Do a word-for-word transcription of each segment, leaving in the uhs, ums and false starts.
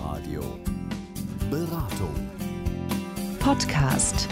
Domradio Beratung Podcast.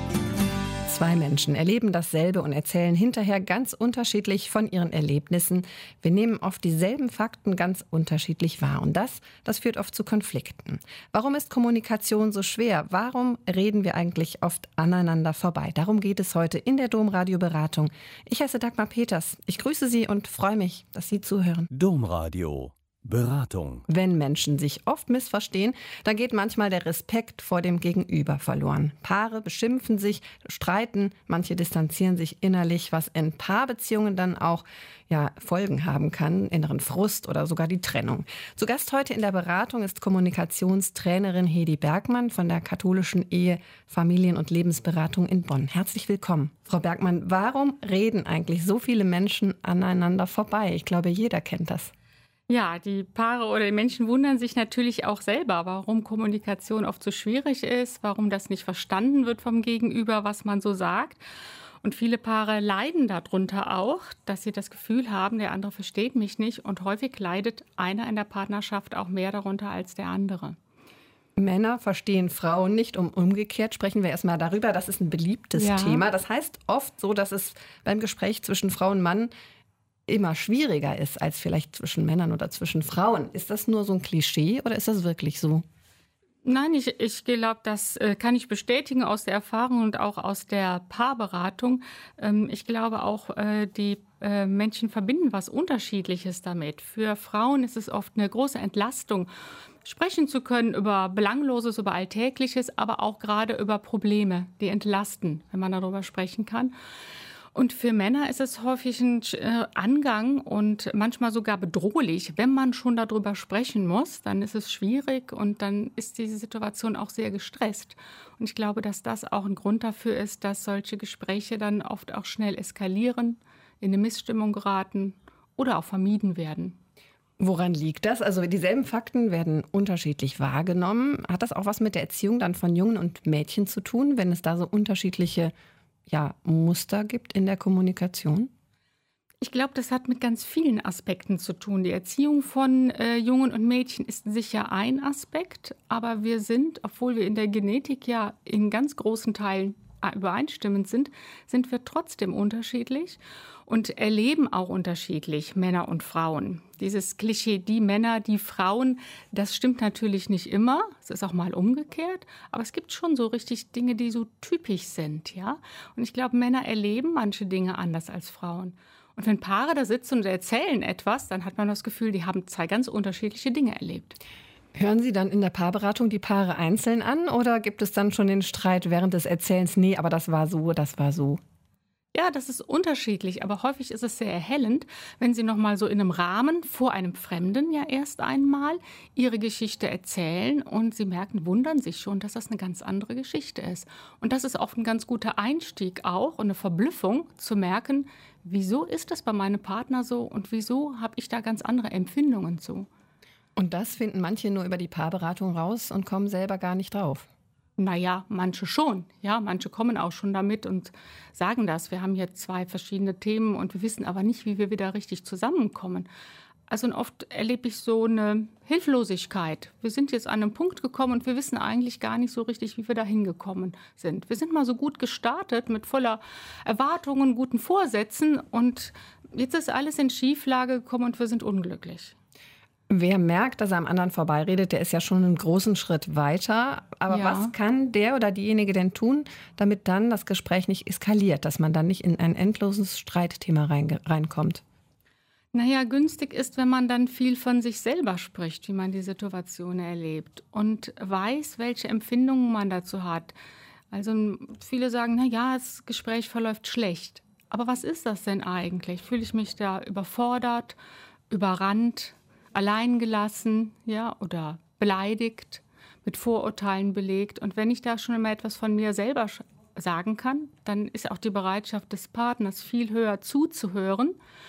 Zwei Menschen erleben dasselbe und erzählen hinterher ganz unterschiedlich von ihren Erlebnissen. Wir nehmen oft dieselben Fakten ganz unterschiedlich wahr. Und das, das führt oft zu Konflikten. Warum ist Kommunikation so schwer? Warum reden wir eigentlich oft aneinander vorbei? Darum geht es heute in der Domradio Beratung. Ich heiße Dagmar Peters. Ich grüße Sie und freue mich, dass Sie zuhören. Domradio Beratung. Wenn Menschen sich oft missverstehen, dann geht manchmal der Respekt vor dem Gegenüber verloren. Paare beschimpfen sich, streiten, manche distanzieren sich innerlich, was in Paarbeziehungen dann auch ja, Folgen haben kann, inneren Frust oder sogar die Trennung. Zu Gast heute in der Beratung ist Kommunikationstrainerin Hedi Bergmann von der Katholischen Ehe-, Familien- und Lebensberatung in Bonn. Herzlich willkommen. Frau Bergmann, warum reden eigentlich so viele Menschen aneinander vorbei? Ich glaube, jeder kennt das. Ja, die Paare oder die Menschen wundern sich natürlich auch selber, warum Kommunikation oft so schwierig ist, warum das nicht verstanden wird vom Gegenüber, was man so sagt. Und viele Paare leiden darunter auch, dass sie das Gefühl haben, der andere versteht mich nicht. Und häufig leidet einer in der Partnerschaft auch mehr darunter als der andere. Männer verstehen Frauen nicht, um umgekehrt sprechen wir erstmal darüber. Das ist ein beliebtes Ja. Thema. Das heißt oft so, dass es beim Gespräch zwischen Frau und Mann immer schwieriger ist als vielleicht zwischen Männern oder zwischen Frauen. Ist das nur so ein Klischee oder ist das wirklich so? Nein, ich, ich glaube, das äh, kann ich bestätigen aus der Erfahrung und auch aus der Paarberatung. Ähm, ich glaube auch, äh, die äh, Menschen verbinden was Unterschiedliches damit. Für Frauen ist es oft eine große Entlastung, sprechen zu können über Belangloses, über Alltägliches, aber auch gerade über Probleme, die entlasten, wenn man darüber sprechen kann. Und für Männer ist es häufig ein äh, Angang und manchmal sogar bedrohlich. Wenn man schon darüber sprechen muss, dann ist es schwierig und dann ist diese Situation auch sehr gestresst. Und ich glaube, dass das auch ein Grund dafür ist, dass solche Gespräche dann oft auch schnell eskalieren, in eine Missstimmung geraten oder auch vermieden werden. Woran liegt das? Also dieselben Fakten werden unterschiedlich wahrgenommen. Hat das auch was mit der Erziehung dann von Jungen und Mädchen zu tun, wenn es da so unterschiedliche ja, Muster gibt in der Kommunikation? Ich glaube, das hat mit ganz vielen Aspekten zu tun. Die Erziehung von äh, Jungen und Mädchen ist sicher ein Aspekt, aber wir sind, obwohl wir in der Genetik ja in ganz großen Teilen übereinstimmend sind, sind wir trotzdem unterschiedlich und erleben auch unterschiedlich Männer und Frauen. Dieses Klischee, die Männer, die Frauen, das stimmt natürlich nicht immer. Es ist auch mal umgekehrt. Aber es gibt schon so richtig Dinge, die so typisch sind, ja. Und ich glaube, Männer erleben manche Dinge anders als Frauen. Und wenn Paare da sitzen und erzählen etwas, dann hat man das Gefühl, die haben zwei ganz unterschiedliche Dinge erlebt. Hören Sie dann in der Paarberatung die Paare einzeln an oder gibt es dann schon den Streit während des Erzählens? Nee, aber das war so, das war so. Ja, das ist unterschiedlich, aber häufig ist es sehr erhellend, wenn Sie noch mal so in einem Rahmen vor einem Fremden ja erst einmal Ihre Geschichte erzählen und Sie merken, wundern sich schon, dass das eine ganz andere Geschichte ist. Und das ist oft ein ganz guter Einstieg auch und eine Verblüffung zu merken, wieso ist das bei meinem Partner so und wieso habe ich da ganz andere Empfindungen zu. Und das finden manche nur über die Paarberatung raus und kommen selber gar nicht drauf. Naja, manche schon. Ja, manche kommen auch schon damit und sagen das. Wir haben hier zwei verschiedene Themen und wir wissen aber nicht, wie wir wieder richtig zusammenkommen. Also und oft erlebe ich so eine Hilflosigkeit. Wir sind jetzt an einen Punkt gekommen und wir wissen eigentlich gar nicht so richtig, wie wir da hingekommen sind. Wir sind mal so gut gestartet mit voller Erwartungen, guten Vorsätzen und jetzt ist alles in Schieflage gekommen und wir sind unglücklich. Wer merkt, dass er am anderen vorbeiredet, der ist ja schon einen großen Schritt weiter. Aber Ja. was kann der oder diejenige denn tun, damit dann das Gespräch nicht eskaliert, dass man dann nicht in ein endloses Streitthema rein, reinkommt? Naja, günstig ist, wenn man dann viel von sich selber spricht, wie man die Situation erlebt und weiß, welche Empfindungen man dazu hat. Also viele sagen, na ja, das Gespräch verläuft schlecht. Aber was ist das denn eigentlich? Fühle ich mich da überfordert, überrannt, alleingelassen, ja, oder beleidigt, mit Vorurteilen belegt? Und wenn ich da schon immer etwas von mir selber sagen kann, dann ist auch die Bereitschaft des Partners viel höher zuzuhören,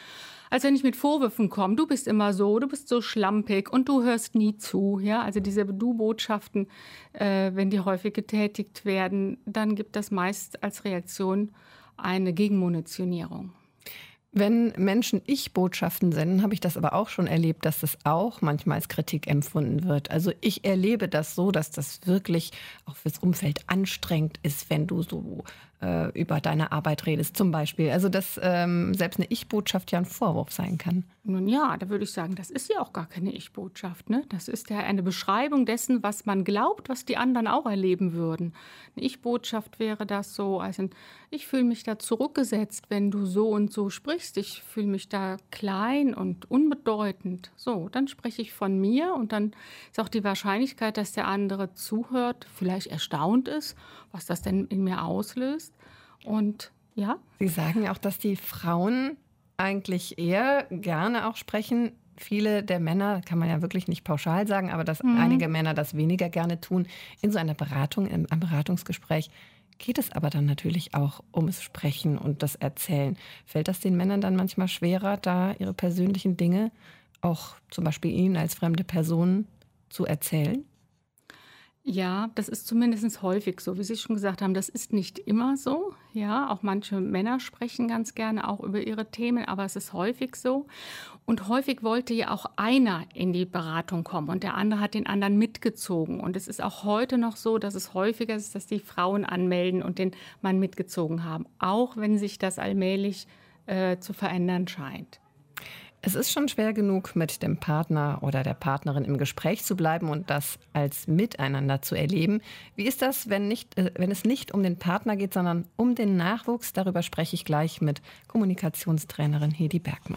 als wenn ich mit Vorwürfen komme. Du bist immer so, du bist so schlampig und du hörst nie zu. Ja, also diese Du-Botschaften, äh, wenn die häufig getätigt werden, dann gibt das meist als Reaktion eine Gegenmunitionierung. Wenn Menschen Ich-Botschaften senden, habe ich das aber auch schon erlebt, dass das auch manchmal als Kritik empfunden wird. Also ich erlebe das so, dass das wirklich auch fürs Umfeld anstrengend ist, wenn du so äh, über deine Arbeit redest zum Beispiel. Also dass ähm, selbst eine Ich-Botschaft ja ein Vorwurf sein kann. Nun ja, da würde ich sagen, das ist ja auch gar keine Ich-Botschaft. Ne? Das ist ja eine Beschreibung dessen, was man glaubt, was die anderen auch erleben würden. Eine Ich-Botschaft wäre das so, also ich fühle mich da zurückgesetzt, wenn du so und so sprichst. Ich fühle mich da klein und unbedeutend. So, dann spreche ich von mir und dann ist auch die Wahrscheinlichkeit, dass der andere zuhört, vielleicht erstaunt ist, was das denn in mir auslöst. Und ja. Sie sagen ja auch, dass die Frauen eigentlich eher gerne auch sprechen. Viele der Männer, kann man ja wirklich nicht pauschal sagen, aber dass mhm. einige Männer das weniger gerne tun. In so einer Beratung, im einem Beratungsgespräch geht es aber dann natürlich auch ums Sprechen und das Erzählen. Fällt das den Männern dann manchmal schwerer, da ihre persönlichen Dinge auch zum Beispiel Ihnen als fremde Person zu erzählen? Ja, das ist zumindest häufig so. Wie Sie schon gesagt haben, das ist nicht immer so. Ja, auch manche Männer sprechen ganz gerne auch über ihre Themen, aber es ist häufig so. Und häufig wollte ja auch einer in die Beratung kommen und der andere hat den anderen mitgezogen. Und es ist auch heute noch so, dass es häufiger ist, dass die Frauen anmelden und den Mann mitgezogen haben, auch wenn sich das allmählich äh, zu verändern scheint. Es ist schon schwer genug, mit dem Partner oder der Partnerin im Gespräch zu bleiben und das als Miteinander zu erleben. Wie ist das, wenn, nicht, äh, wenn es nicht um den Partner geht, sondern um den Nachwuchs? Darüber spreche ich gleich mit Kommunikationstrainerin Hedi Bergmann.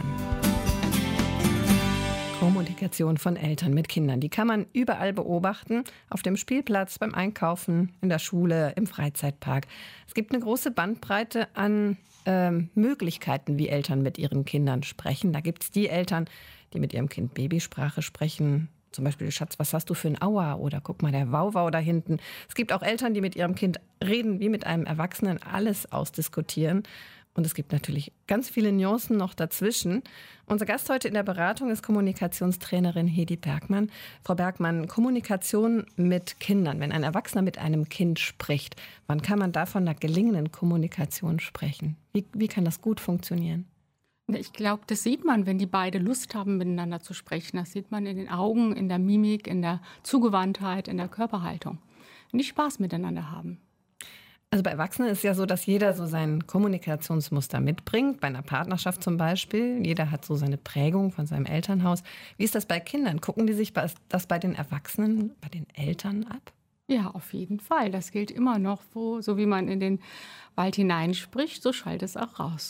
Kommunikation von Eltern mit Kindern, die kann man überall beobachten. Auf dem Spielplatz, beim Einkaufen, in der Schule, im Freizeitpark. Es gibt eine große Bandbreite an ähm, Möglichkeiten, wie Eltern mit ihren Kindern sprechen. Da gibt es die Eltern, die mit ihrem Kind Babysprache sprechen. Zum Beispiel, Schatz, was hast du für ein Aua? Oder guck mal, der Wauwau da hinten. Es gibt auch Eltern, die mit ihrem Kind reden, wie mit einem Erwachsenen, alles ausdiskutieren. Und es gibt natürlich ganz viele Nuancen noch dazwischen. Unser Gast heute in der Beratung ist Kommunikationstrainerin Hedi Bergmann. Frau Bergmann, Kommunikation mit Kindern, wenn ein Erwachsener mit einem Kind spricht, wann kann man da von einer gelingenden Kommunikation sprechen? Wie, wie kann das gut funktionieren? Ich glaube, das sieht man, wenn die beide Lust haben, miteinander zu sprechen. Das sieht man in den Augen, in der Mimik, in der Zugewandtheit, in der Körperhaltung. Wenn die Spaß miteinander haben. Also bei Erwachsenen ist es ja so, dass jeder so sein Kommunikationsmuster mitbringt. Bei einer Partnerschaft zum Beispiel. Jeder hat so seine Prägung von seinem Elternhaus. Wie ist das bei Kindern? Gucken die sich das bei den Erwachsenen, bei den Eltern ab? Ja, auf jeden Fall. Das gilt immer noch. Wo, so wie man in den Wald hineinspricht, so schallt es auch raus.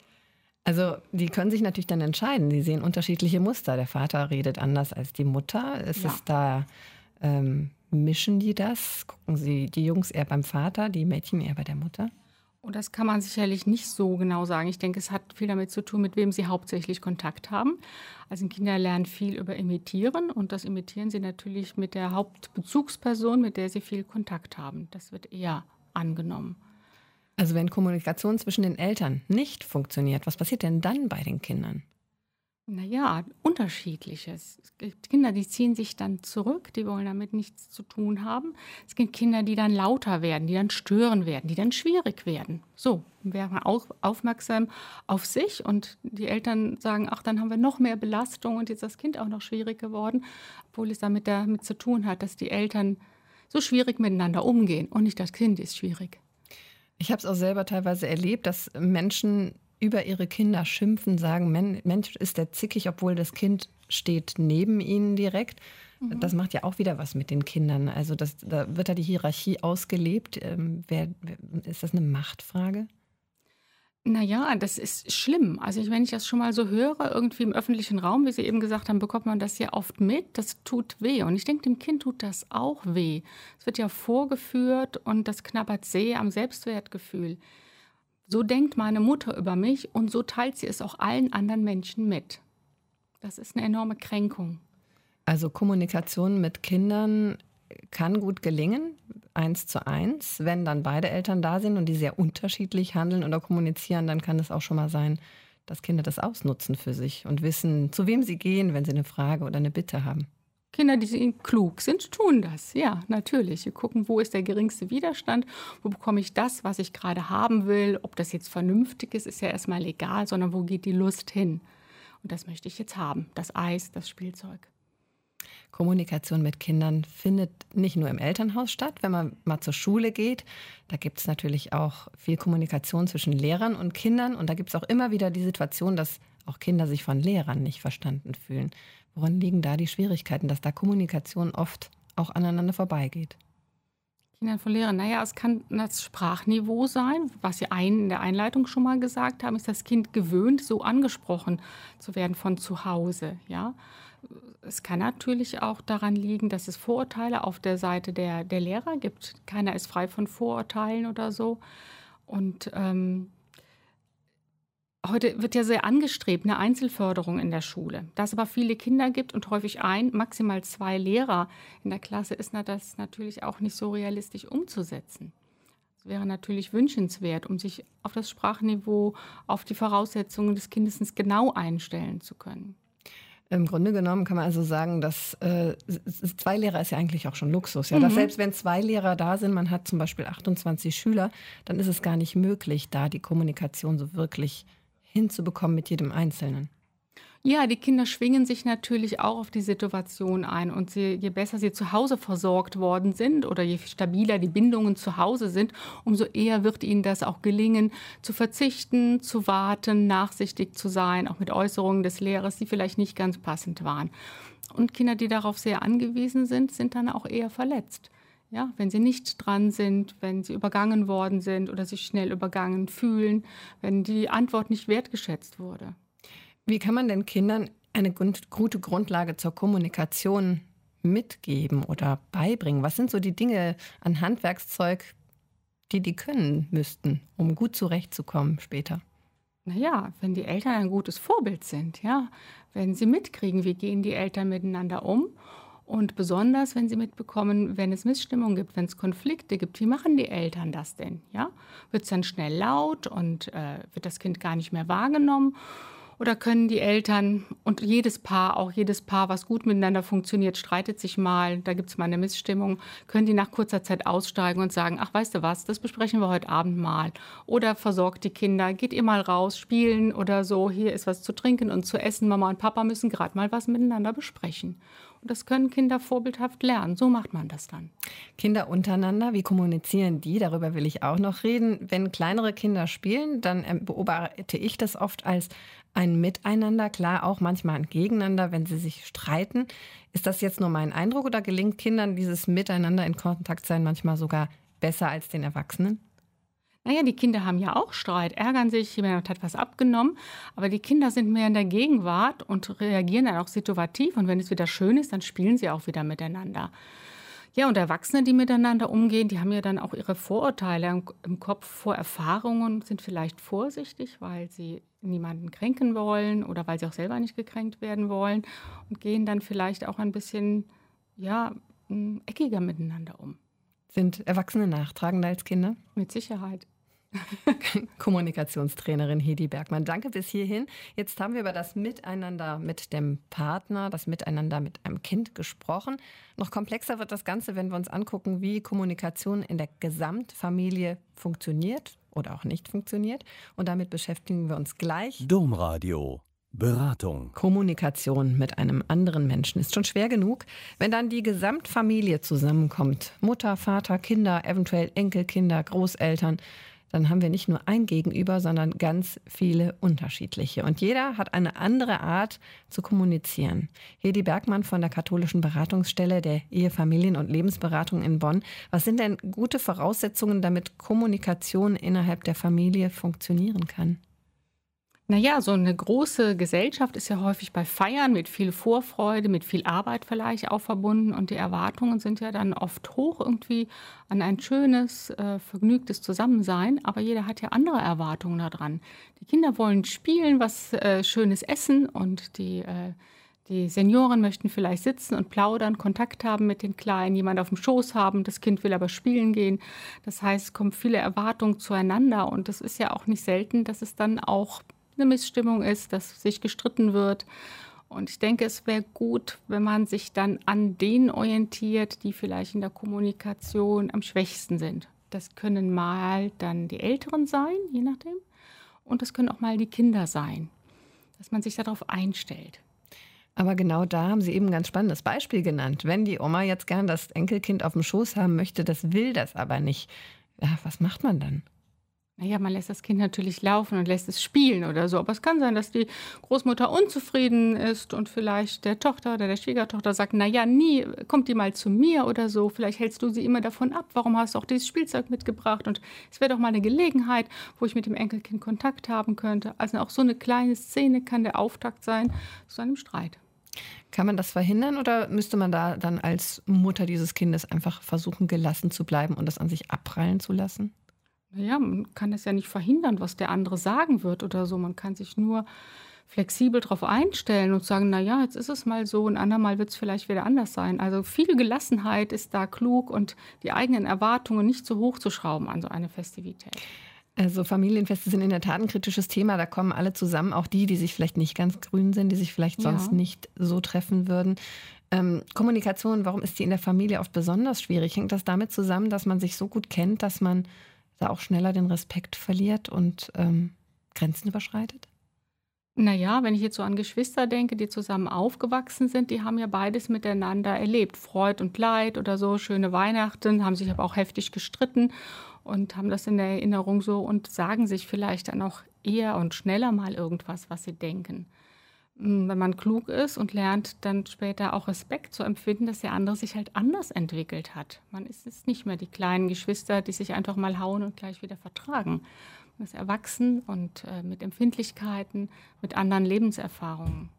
Also die können sich natürlich dann entscheiden. Sie sehen unterschiedliche Muster. Der Vater redet anders als die Mutter. Ist Ja. es da... Ähm, Mischen die das? Gucken Sie die Jungs eher beim Vater, die Mädchen eher bei der Mutter? Und das kann man sicherlich nicht so genau sagen. Ich denke, es hat viel damit zu tun, mit wem sie hauptsächlich Kontakt haben. Also Kinder lernen viel über Imitieren und das imitieren sie natürlich mit der Hauptbezugsperson, mit der sie viel Kontakt haben. Das wird eher angenommen. Also wenn Kommunikation zwischen den Eltern nicht funktioniert, was passiert denn dann bei den Kindern? Naja, unterschiedliches. Es gibt Kinder, die ziehen sich dann zurück, die wollen damit nichts zu tun haben. Es gibt Kinder, die dann lauter werden, die dann stören werden, die dann schwierig werden. So, wären auch aufmerksam auf sich und die Eltern sagen, ach, dann haben wir noch mehr Belastung und jetzt ist das Kind auch noch schwierig geworden, obwohl es damit, damit zu tun hat, dass die Eltern so schwierig miteinander umgehen und nicht das Kind ist schwierig. Ich habe es auch selber teilweise erlebt, dass Menschen über ihre Kinder schimpfen, sagen, Mensch, ist der zickig, obwohl das Kind steht neben ihnen direkt. Mhm. Das macht ja auch wieder was mit den Kindern. Also das, da wird da die Hierarchie ausgelebt. Ähm, wer, ist das eine Machtfrage? Naja, das ist schlimm. Also ich, wenn ich das schon mal so höre, irgendwie im öffentlichen Raum, wie Sie eben gesagt haben, bekommt man das ja oft mit. Das tut weh. Und ich denke, dem Kind tut das auch weh. Es wird ja vorgeführt und das knabbert sehr am Selbstwertgefühl. So denkt meine Mutter über mich und so teilt sie es auch allen anderen Menschen mit. Das ist eine enorme Kränkung. Also Kommunikation mit Kindern kann gut gelingen, eins zu eins. Wenn dann beide Eltern da sind und die sehr unterschiedlich handeln oder kommunizieren, dann kann es auch schon mal sein, dass Kinder das ausnutzen für sich und wissen, zu wem sie gehen, wenn sie eine Frage oder eine Bitte haben. Kinder, die klug sind, tun das. Ja, natürlich. Wir gucken, wo ist der geringste Widerstand, wo bekomme ich das, was ich gerade haben will. Ob das jetzt vernünftig ist, ist ja erstmal egal, sondern wo geht die Lust hin? Und das möchte ich jetzt haben, das Eis, das Spielzeug. Kommunikation mit Kindern findet nicht nur im Elternhaus statt. Wenn man mal zur Schule geht, da gibt es natürlich auch viel Kommunikation zwischen Lehrern und Kindern. Und da gibt es auch immer wieder die Situation, dass auch Kinder sich von Lehrern nicht verstanden fühlen. Woran liegen da die Schwierigkeiten, dass da Kommunikation oft auch aneinander vorbeigeht? Kindern von Lehrern, naja, es kann das Sprachniveau sein, was Sie ein, in der Einleitung schon mal gesagt haben, ist das Kind gewöhnt, so angesprochen zu werden von zu Hause. Ja? Es kann natürlich auch daran liegen, dass es Vorurteile auf der Seite der, der Lehrer gibt. Keiner ist frei von Vorurteilen oder so. Und ähm, heute wird ja sehr angestrebt, eine Einzelförderung in der Schule. Da es aber viele Kinder gibt und häufig ein, maximal zwei Lehrer in der Klasse, ist das natürlich auch nicht so realistisch umzusetzen. Das wäre natürlich wünschenswert, um sich auf das Sprachniveau, auf die Voraussetzungen des Kindes genau einstellen zu können. Im Grunde genommen kann man also sagen, dass äh, zwei Lehrer ist ja eigentlich auch schon Luxus. Ja? Mhm. Dass selbst wenn zwei Lehrer da sind, man hat zum Beispiel achtundzwanzig Schüler, dann ist es gar nicht möglich, da die Kommunikation so wirklich hinzubekommen mit jedem Einzelnen. Ja, die Kinder schwingen sich natürlich auch auf die Situation ein. Und sie, je besser sie zu Hause versorgt worden sind oder je stabiler die Bindungen zu Hause sind, umso eher wird ihnen das auch gelingen, zu verzichten, zu warten, nachsichtig zu sein, auch mit Äußerungen des Lehrers, die vielleicht nicht ganz passend waren. Und Kinder, die darauf sehr angewiesen sind, sind dann auch eher verletzt. Ja, wenn sie nicht dran sind, wenn sie übergangen worden sind oder sich schnell übergangen fühlen, wenn die Antwort nicht wertgeschätzt wurde. Wie kann man denn Kindern eine gute Grundlage zur Kommunikation mitgeben oder beibringen? Was sind so die Dinge an Handwerkszeug, die die können müssten, um gut zurechtzukommen später? Naja, wenn die Eltern ein gutes Vorbild sind, ja, wenn sie mitkriegen, wie gehen die Eltern miteinander um. Und besonders, wenn sie mitbekommen, wenn es Missstimmung gibt, wenn es Konflikte gibt, wie machen die Eltern das denn? Ja? Wird es dann schnell laut und äh, wird das Kind gar nicht mehr wahrgenommen? Oder können die Eltern und jedes Paar, auch jedes Paar, was gut miteinander funktioniert, streitet sich mal, da gibt es mal eine Missstimmung, können die nach kurzer Zeit aussteigen und sagen, ach, weißt du was, das besprechen wir heute Abend mal. Oder versorgt die Kinder, geht ihr mal raus, spielen oder so, hier ist was zu trinken und zu essen, Mama und Papa müssen gerade mal was miteinander besprechen. Und das können Kinder vorbildhaft lernen. So macht man das dann. Kinder untereinander, wie kommunizieren die? Darüber will ich auch noch reden. Wenn kleinere Kinder spielen, dann beobachte ich das oft als ein Miteinander. Klar, auch manchmal ein Gegeneinander, wenn sie sich streiten. Ist das jetzt nur mein Eindruck oder gelingt Kindern dieses Miteinander in Kontakt sein manchmal sogar besser als den Erwachsenen? Naja, die Kinder haben ja auch Streit, ärgern sich, jemand hat was abgenommen. Aber die Kinder sind mehr in der Gegenwart und reagieren dann auch situativ. Und wenn es wieder schön ist, dann spielen sie auch wieder miteinander. Ja, und Erwachsene, die miteinander umgehen, die haben ja dann auch ihre Vorurteile im, im Kopf, Vorerfahrungen, sind vielleicht vorsichtig, weil sie niemanden kränken wollen oder weil sie auch selber nicht gekränkt werden wollen und gehen dann vielleicht auch ein bisschen, ja, eckiger miteinander um. Sind Erwachsene nachtragender als Kinder? Mit Sicherheit. Kommunikationstrainerin Hedi Bergmann, danke bis hierhin. Jetzt haben wir über das Miteinander mit dem Partner, das Miteinander mit einem Kind gesprochen. Noch komplexer wird das Ganze, wenn wir uns angucken, wie Kommunikation in der Gesamtfamilie funktioniert oder auch nicht funktioniert. Und damit beschäftigen wir uns gleich. Domradio. Beratung. Kommunikation mit einem anderen Menschen ist schon schwer genug, wenn dann die Gesamtfamilie zusammenkommt. Mutter, Vater, Kinder, eventuell Enkelkinder, Großeltern. Dann haben wir nicht nur ein Gegenüber, sondern ganz viele unterschiedliche. Und jeder hat eine andere Art zu kommunizieren. Hedi Bergmann von der katholischen Beratungsstelle der Ehe-, Familien- und Lebensberatung in Bonn. Was sind denn gute Voraussetzungen, damit Kommunikation innerhalb der Familie funktionieren kann? Naja, so eine große Gesellschaft ist ja häufig bei Feiern mit viel Vorfreude, mit viel Arbeit vielleicht auch verbunden. Und die Erwartungen sind ja dann oft hoch irgendwie an ein schönes, äh, vergnügtes Zusammensein. Aber jeder hat ja andere Erwartungen daran. Die Kinder wollen spielen, was äh, Schönes essen und die, äh, die Senioren möchten vielleicht sitzen und plaudern, Kontakt haben mit den Kleinen, jemand auf dem Schoß haben. Das Kind will aber spielen gehen. Das heißt, es kommen viele Erwartungen zueinander. Und es ist ja auch nicht selten, dass es dann auch eine Missstimmung ist, dass sich gestritten wird. Und ich denke, es wäre gut, wenn man sich dann an denen orientiert, die vielleicht in der Kommunikation am schwächsten sind. Das können mal dann die Älteren sein, je nachdem. Und das können auch mal die Kinder sein, dass man sich darauf einstellt. Aber genau da haben Sie eben ein ganz spannendes Beispiel genannt. Wenn die Oma jetzt gern das Enkelkind auf dem Schoß haben möchte, das will das aber nicht. Ja, was macht man dann? Naja, man lässt das Kind natürlich laufen und lässt es spielen oder so. Aber es kann sein, dass die Großmutter unzufrieden ist und vielleicht der Tochter oder der Schwiegertochter sagt, naja, nie, kommt die mal zu mir oder so. Vielleicht hältst du sie immer davon ab. Warum hast du auch dieses Spielzeug mitgebracht? Und es wäre doch mal eine Gelegenheit, wo ich mit dem Enkelkind Kontakt haben könnte. Also auch so eine kleine Szene kann der Auftakt sein zu einem Streit. Kann man das verhindern oder müsste man da dann als Mutter dieses Kindes einfach versuchen, gelassen zu bleiben und das an sich abprallen zu lassen? Naja, man kann das ja nicht verhindern, was der andere sagen wird oder so. Man kann sich nur flexibel darauf einstellen und sagen, naja, jetzt ist es mal so, ein andermal wird es vielleicht wieder anders sein. Also viel Gelassenheit ist da klug und die eigenen Erwartungen nicht zu hoch zu schrauben an so eine Festivität. Also Familienfeste sind in der Tat ein kritisches Thema. Da kommen alle zusammen, auch die, die sich vielleicht nicht ganz grün sind, die sich vielleicht sonst Ja. nicht so treffen würden. Ähm, Kommunikation, warum ist die in der Familie oft besonders schwierig? Hängt das damit zusammen, dass man sich so gut kennt, dass man da auch schneller den Respekt verliert und ähm, Grenzen überschreitet? Naja, wenn ich jetzt so an Geschwister denke, die zusammen aufgewachsen sind, die haben ja beides miteinander erlebt. Freud und Leid oder so, schöne Weihnachten, haben sich aber auch heftig gestritten und haben das in der Erinnerung so und sagen sich vielleicht dann auch eher und schneller mal irgendwas, was sie denken. Mm, Wenn man klug ist und lernt dann später auch Respekt zu empfinden, dass der andere sich halt anders entwickelt hat. Man ist jetzt nicht mehr die kleinen Geschwister, die sich einfach mal hauen und gleich wieder vertragen. Man ist erwachsen und äh, mit Empfindlichkeiten, mit anderen Lebenserfahrungen.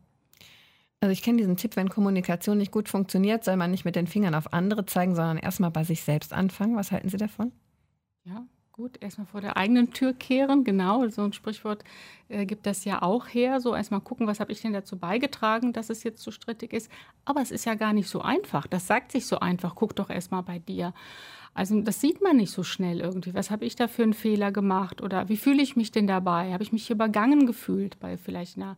Also ich kenne diesen Tipp, wenn Kommunikation nicht gut funktioniert, soll man nicht mit den Fingern auf andere zeigen, sondern erstmal bei sich selbst anfangen. Was halten Sie davon? Ja, gut, erstmal vor der eigenen Tür kehren, genau. So ein Sprichwort äh, gibt das ja auch her. So erstmal gucken, was habe ich denn dazu beigetragen, dass es jetzt so strittig ist. Aber es ist ja gar nicht so einfach. Das sagt sich so einfach. Guck doch erstmal bei dir. Also das sieht man nicht so schnell irgendwie. Was habe ich da für einen Fehler gemacht? Oder wie fühle ich mich denn dabei? Habe ich mich übergangen gefühlt bei vielleicht einer,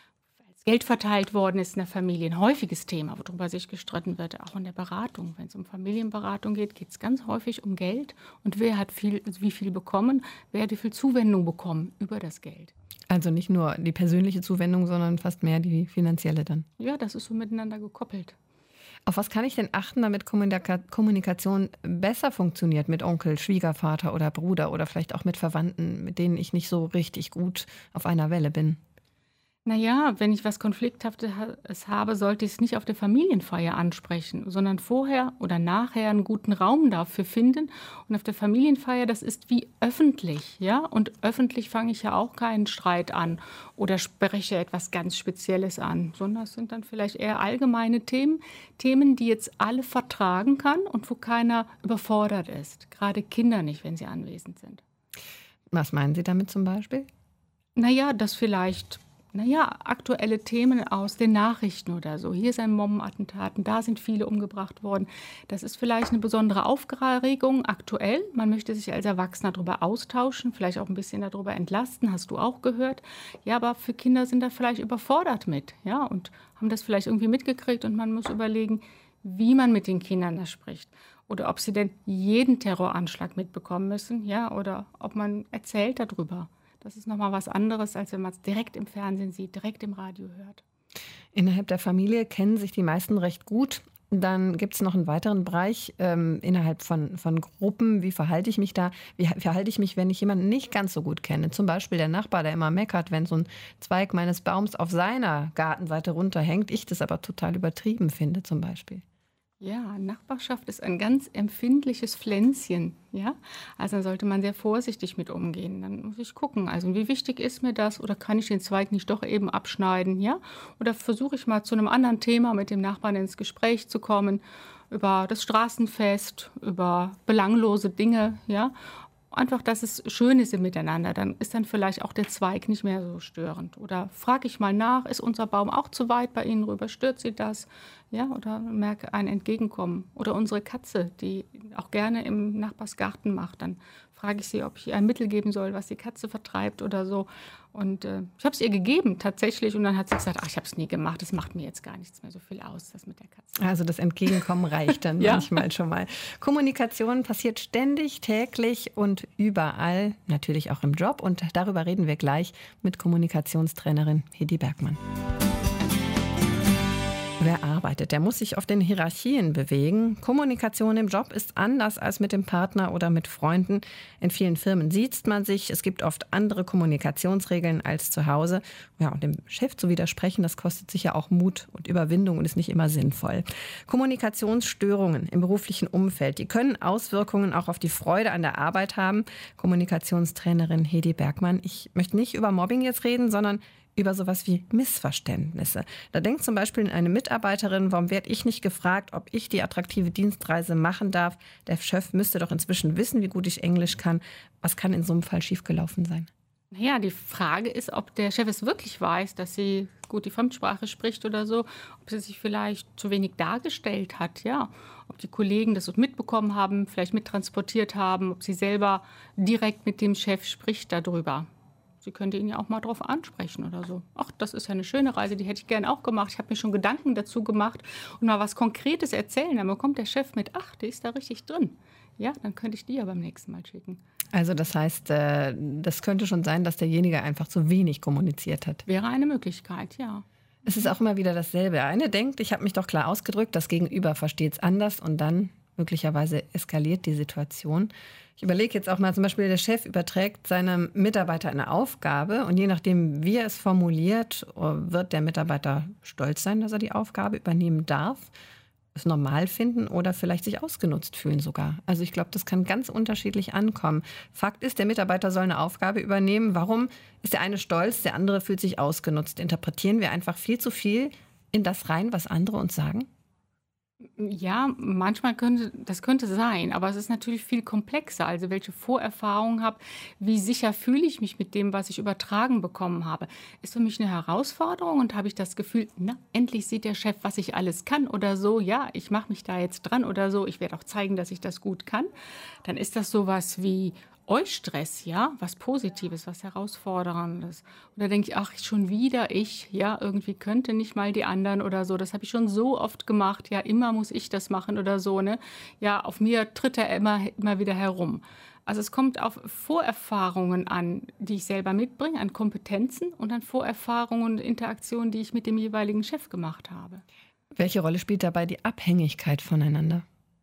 als Geld verteilt worden ist in der Familie? Ein häufiges Thema, worüber sich gestritten wird, auch in der Beratung. Wenn es um Familienberatung geht, geht es ganz häufig um Geld. Und wer hat viel, wie viel bekommen? Wer hat wie viel Zuwendung bekommen über das Geld? Also nicht nur die persönliche Zuwendung, sondern fast mehr die finanzielle dann. Ja, das ist so miteinander gekoppelt. Auf was kann ich denn achten, damit Kommunika- Kommunikation besser funktioniert mit Onkel, Schwiegervater oder Bruder oder vielleicht auch mit Verwandten, mit denen ich nicht so richtig gut auf einer Welle bin? Naja, wenn ich was Konflikthaftes habe, sollte ich es nicht auf der Familienfeier ansprechen, sondern vorher oder nachher einen guten Raum dafür finden. Und auf der Familienfeier, das ist wie öffentlich, ja? Und öffentlich fange ich ja auch keinen Streit an oder spreche etwas ganz Spezielles an, sondern es sind dann vielleicht eher allgemeine Themen, Themen, die jetzt alle vertragen kann und wo keiner überfordert ist. Gerade Kinder nicht, wenn sie anwesend sind. Was meinen Sie damit zum Beispiel? Naja, dass vielleicht, naja, aktuelle Themen aus den Nachrichten oder so. Hier ist ein Bombenattentat und da sind viele umgebracht worden. Das ist vielleicht eine besondere Aufregung aktuell. Man möchte sich als Erwachsener darüber austauschen, vielleicht auch ein bisschen darüber entlasten, hast du auch gehört. Ja, aber für Kinder sind da vielleicht überfordert mit, ja, und haben das vielleicht irgendwie mitgekriegt und man muss überlegen, wie man mit den Kindern da spricht. Oder ob sie denn jeden Terroranschlag mitbekommen müssen, ja, oder ob man erzählt darüber. Das ist nochmal was anderes, als wenn man es direkt im Fernsehen sieht, direkt im Radio hört. Innerhalb der Familie kennen sich die meisten recht gut. Dann gibt es noch einen weiteren Bereich ähm, innerhalb von, von Gruppen. Wie verhalte ich mich da? Wie verhalte ich mich, wenn ich jemanden nicht ganz so gut kenne? Zum Beispiel der Nachbar, der immer meckert, wenn so ein Zweig meines Baums auf seiner Gartenseite runterhängt. Ich das aber total übertrieben finde zum Beispiel. Ja, Nachbarschaft ist ein ganz empfindliches Pflänzchen, ja. Also da sollte man sehr vorsichtig mit umgehen. Dann muss ich gucken, also wie wichtig ist mir das oder kann ich den Zweig nicht doch eben abschneiden, ja? Oder versuche ich mal zu einem anderen Thema mit dem Nachbarn ins Gespräch zu kommen, über das Straßenfest, über belanglose Dinge, ja? Einfach, dass es schön ist im Miteinander. Dann ist dann vielleicht auch der Zweig nicht mehr so störend. Oder frage ich mal nach, ist unser Baum auch zu weit bei Ihnen rüber? Stört Sie das? Ja, oder merke ein Entgegenkommen. Oder unsere Katze, die auch gerne im Nachbarsgarten macht. Dann frage ich sie, ob ich ihr ein Mittel geben soll, was die Katze vertreibt oder so. Und äh, ich habe es ihr gegeben tatsächlich und dann hat sie gesagt, ach, ich habe es nie gemacht, das macht mir jetzt gar nichts mehr so viel aus, das mit der Katze. Also das Entgegenkommen reicht dann ja. manchmal schon mal. Kommunikation passiert ständig, täglich und überall, natürlich auch im Job. Und darüber reden wir gleich mit Kommunikationstrainerin Hedi Bergmann. Wer arbeitet, der muss sich auf den Hierarchien bewegen. Kommunikation im Job ist anders als mit dem Partner oder mit Freunden. In vielen Firmen siezt man sich. Es gibt oft andere Kommunikationsregeln als zu Hause. Ja, und dem Chef zu widersprechen, das kostet sicher auch Mut und Überwindung und ist nicht immer sinnvoll. Kommunikationsstörungen im beruflichen Umfeld, die können Auswirkungen auch auf die Freude an der Arbeit haben. Kommunikationstrainerin Hedi Bergmann, ich möchte nicht über Mobbing jetzt reden, sondern über sowas wie Missverständnisse. Da denkt zum Beispiel eine Mitarbeiterin, warum werde ich nicht gefragt, ob ich die attraktive Dienstreise machen darf? Der Chef müsste doch inzwischen wissen, wie gut ich Englisch kann. Was kann in so einem Fall schiefgelaufen sein? Naja, die Frage ist, ob der Chef es wirklich weiß, dass sie gut die Fremdsprache spricht oder so, ob sie sich vielleicht zu wenig dargestellt hat, ja. Ob die Kollegen das mitbekommen haben, vielleicht mittransportiert haben, ob sie selber direkt mit dem Chef spricht darüber. Sie könnte ihn ja auch mal drauf ansprechen oder so. Ach, das ist ja eine schöne Reise, die hätte ich gerne auch gemacht. Ich habe mir schon Gedanken dazu gemacht und mal was Konkretes erzählen. Dann bekommt der Chef mit, ach, die ist da richtig drin. Ja, dann könnte ich die ja beim nächsten Mal schicken. Also das heißt, das könnte schon sein, dass derjenige einfach zu wenig kommuniziert hat. Wäre eine Möglichkeit, ja. Es ist auch immer wieder dasselbe. Eine denkt, ich habe mich doch klar ausgedrückt, das Gegenüber versteht es anders und dann möglicherweise eskaliert die Situation. Ich überlege jetzt auch mal, zum Beispiel der Chef überträgt seinem Mitarbeiter eine Aufgabe und je nachdem, wie er es formuliert, wird der Mitarbeiter stolz sein, dass er die Aufgabe übernehmen darf, es normal finden oder vielleicht sich ausgenutzt fühlen sogar. Also ich glaube, das kann ganz unterschiedlich ankommen. Fakt ist, der Mitarbeiter soll eine Aufgabe übernehmen. Warum ist der eine stolz, der andere fühlt sich ausgenutzt? Interpretieren wir einfach viel zu viel in das rein, was andere uns sagen? Ja, manchmal könnte das könnte sein, aber es ist natürlich viel komplexer. Also welche Vorerfahrungen habe, wie sicher fühle ich mich mit dem, was ich übertragen bekommen habe. Ist für mich eine Herausforderung und habe ich das Gefühl, na, endlich sieht der Chef, was ich alles kann oder so. Ja, ich mache mich da jetzt dran oder so. Ich werde auch zeigen, dass ich das gut kann. Dann ist das sowas wie Eustress, ja, was Positives, was Herausforderndes. Oder denke ich, ach, schon wieder ich, ja, irgendwie könnte nicht mal die anderen oder so. Das habe ich schon so oft gemacht, ja, immer muss ich das machen oder so, ne. Ja, auf mir tritt er immer, immer wieder herum. Also es kommt auf Vorerfahrungen an, die ich selber mitbringe, an Kompetenzen und an Vorerfahrungen und Interaktionen, die ich mit dem jeweiligen Chef gemacht habe. Welche Rolle spielt dabei die Abhängigkeit voneinander?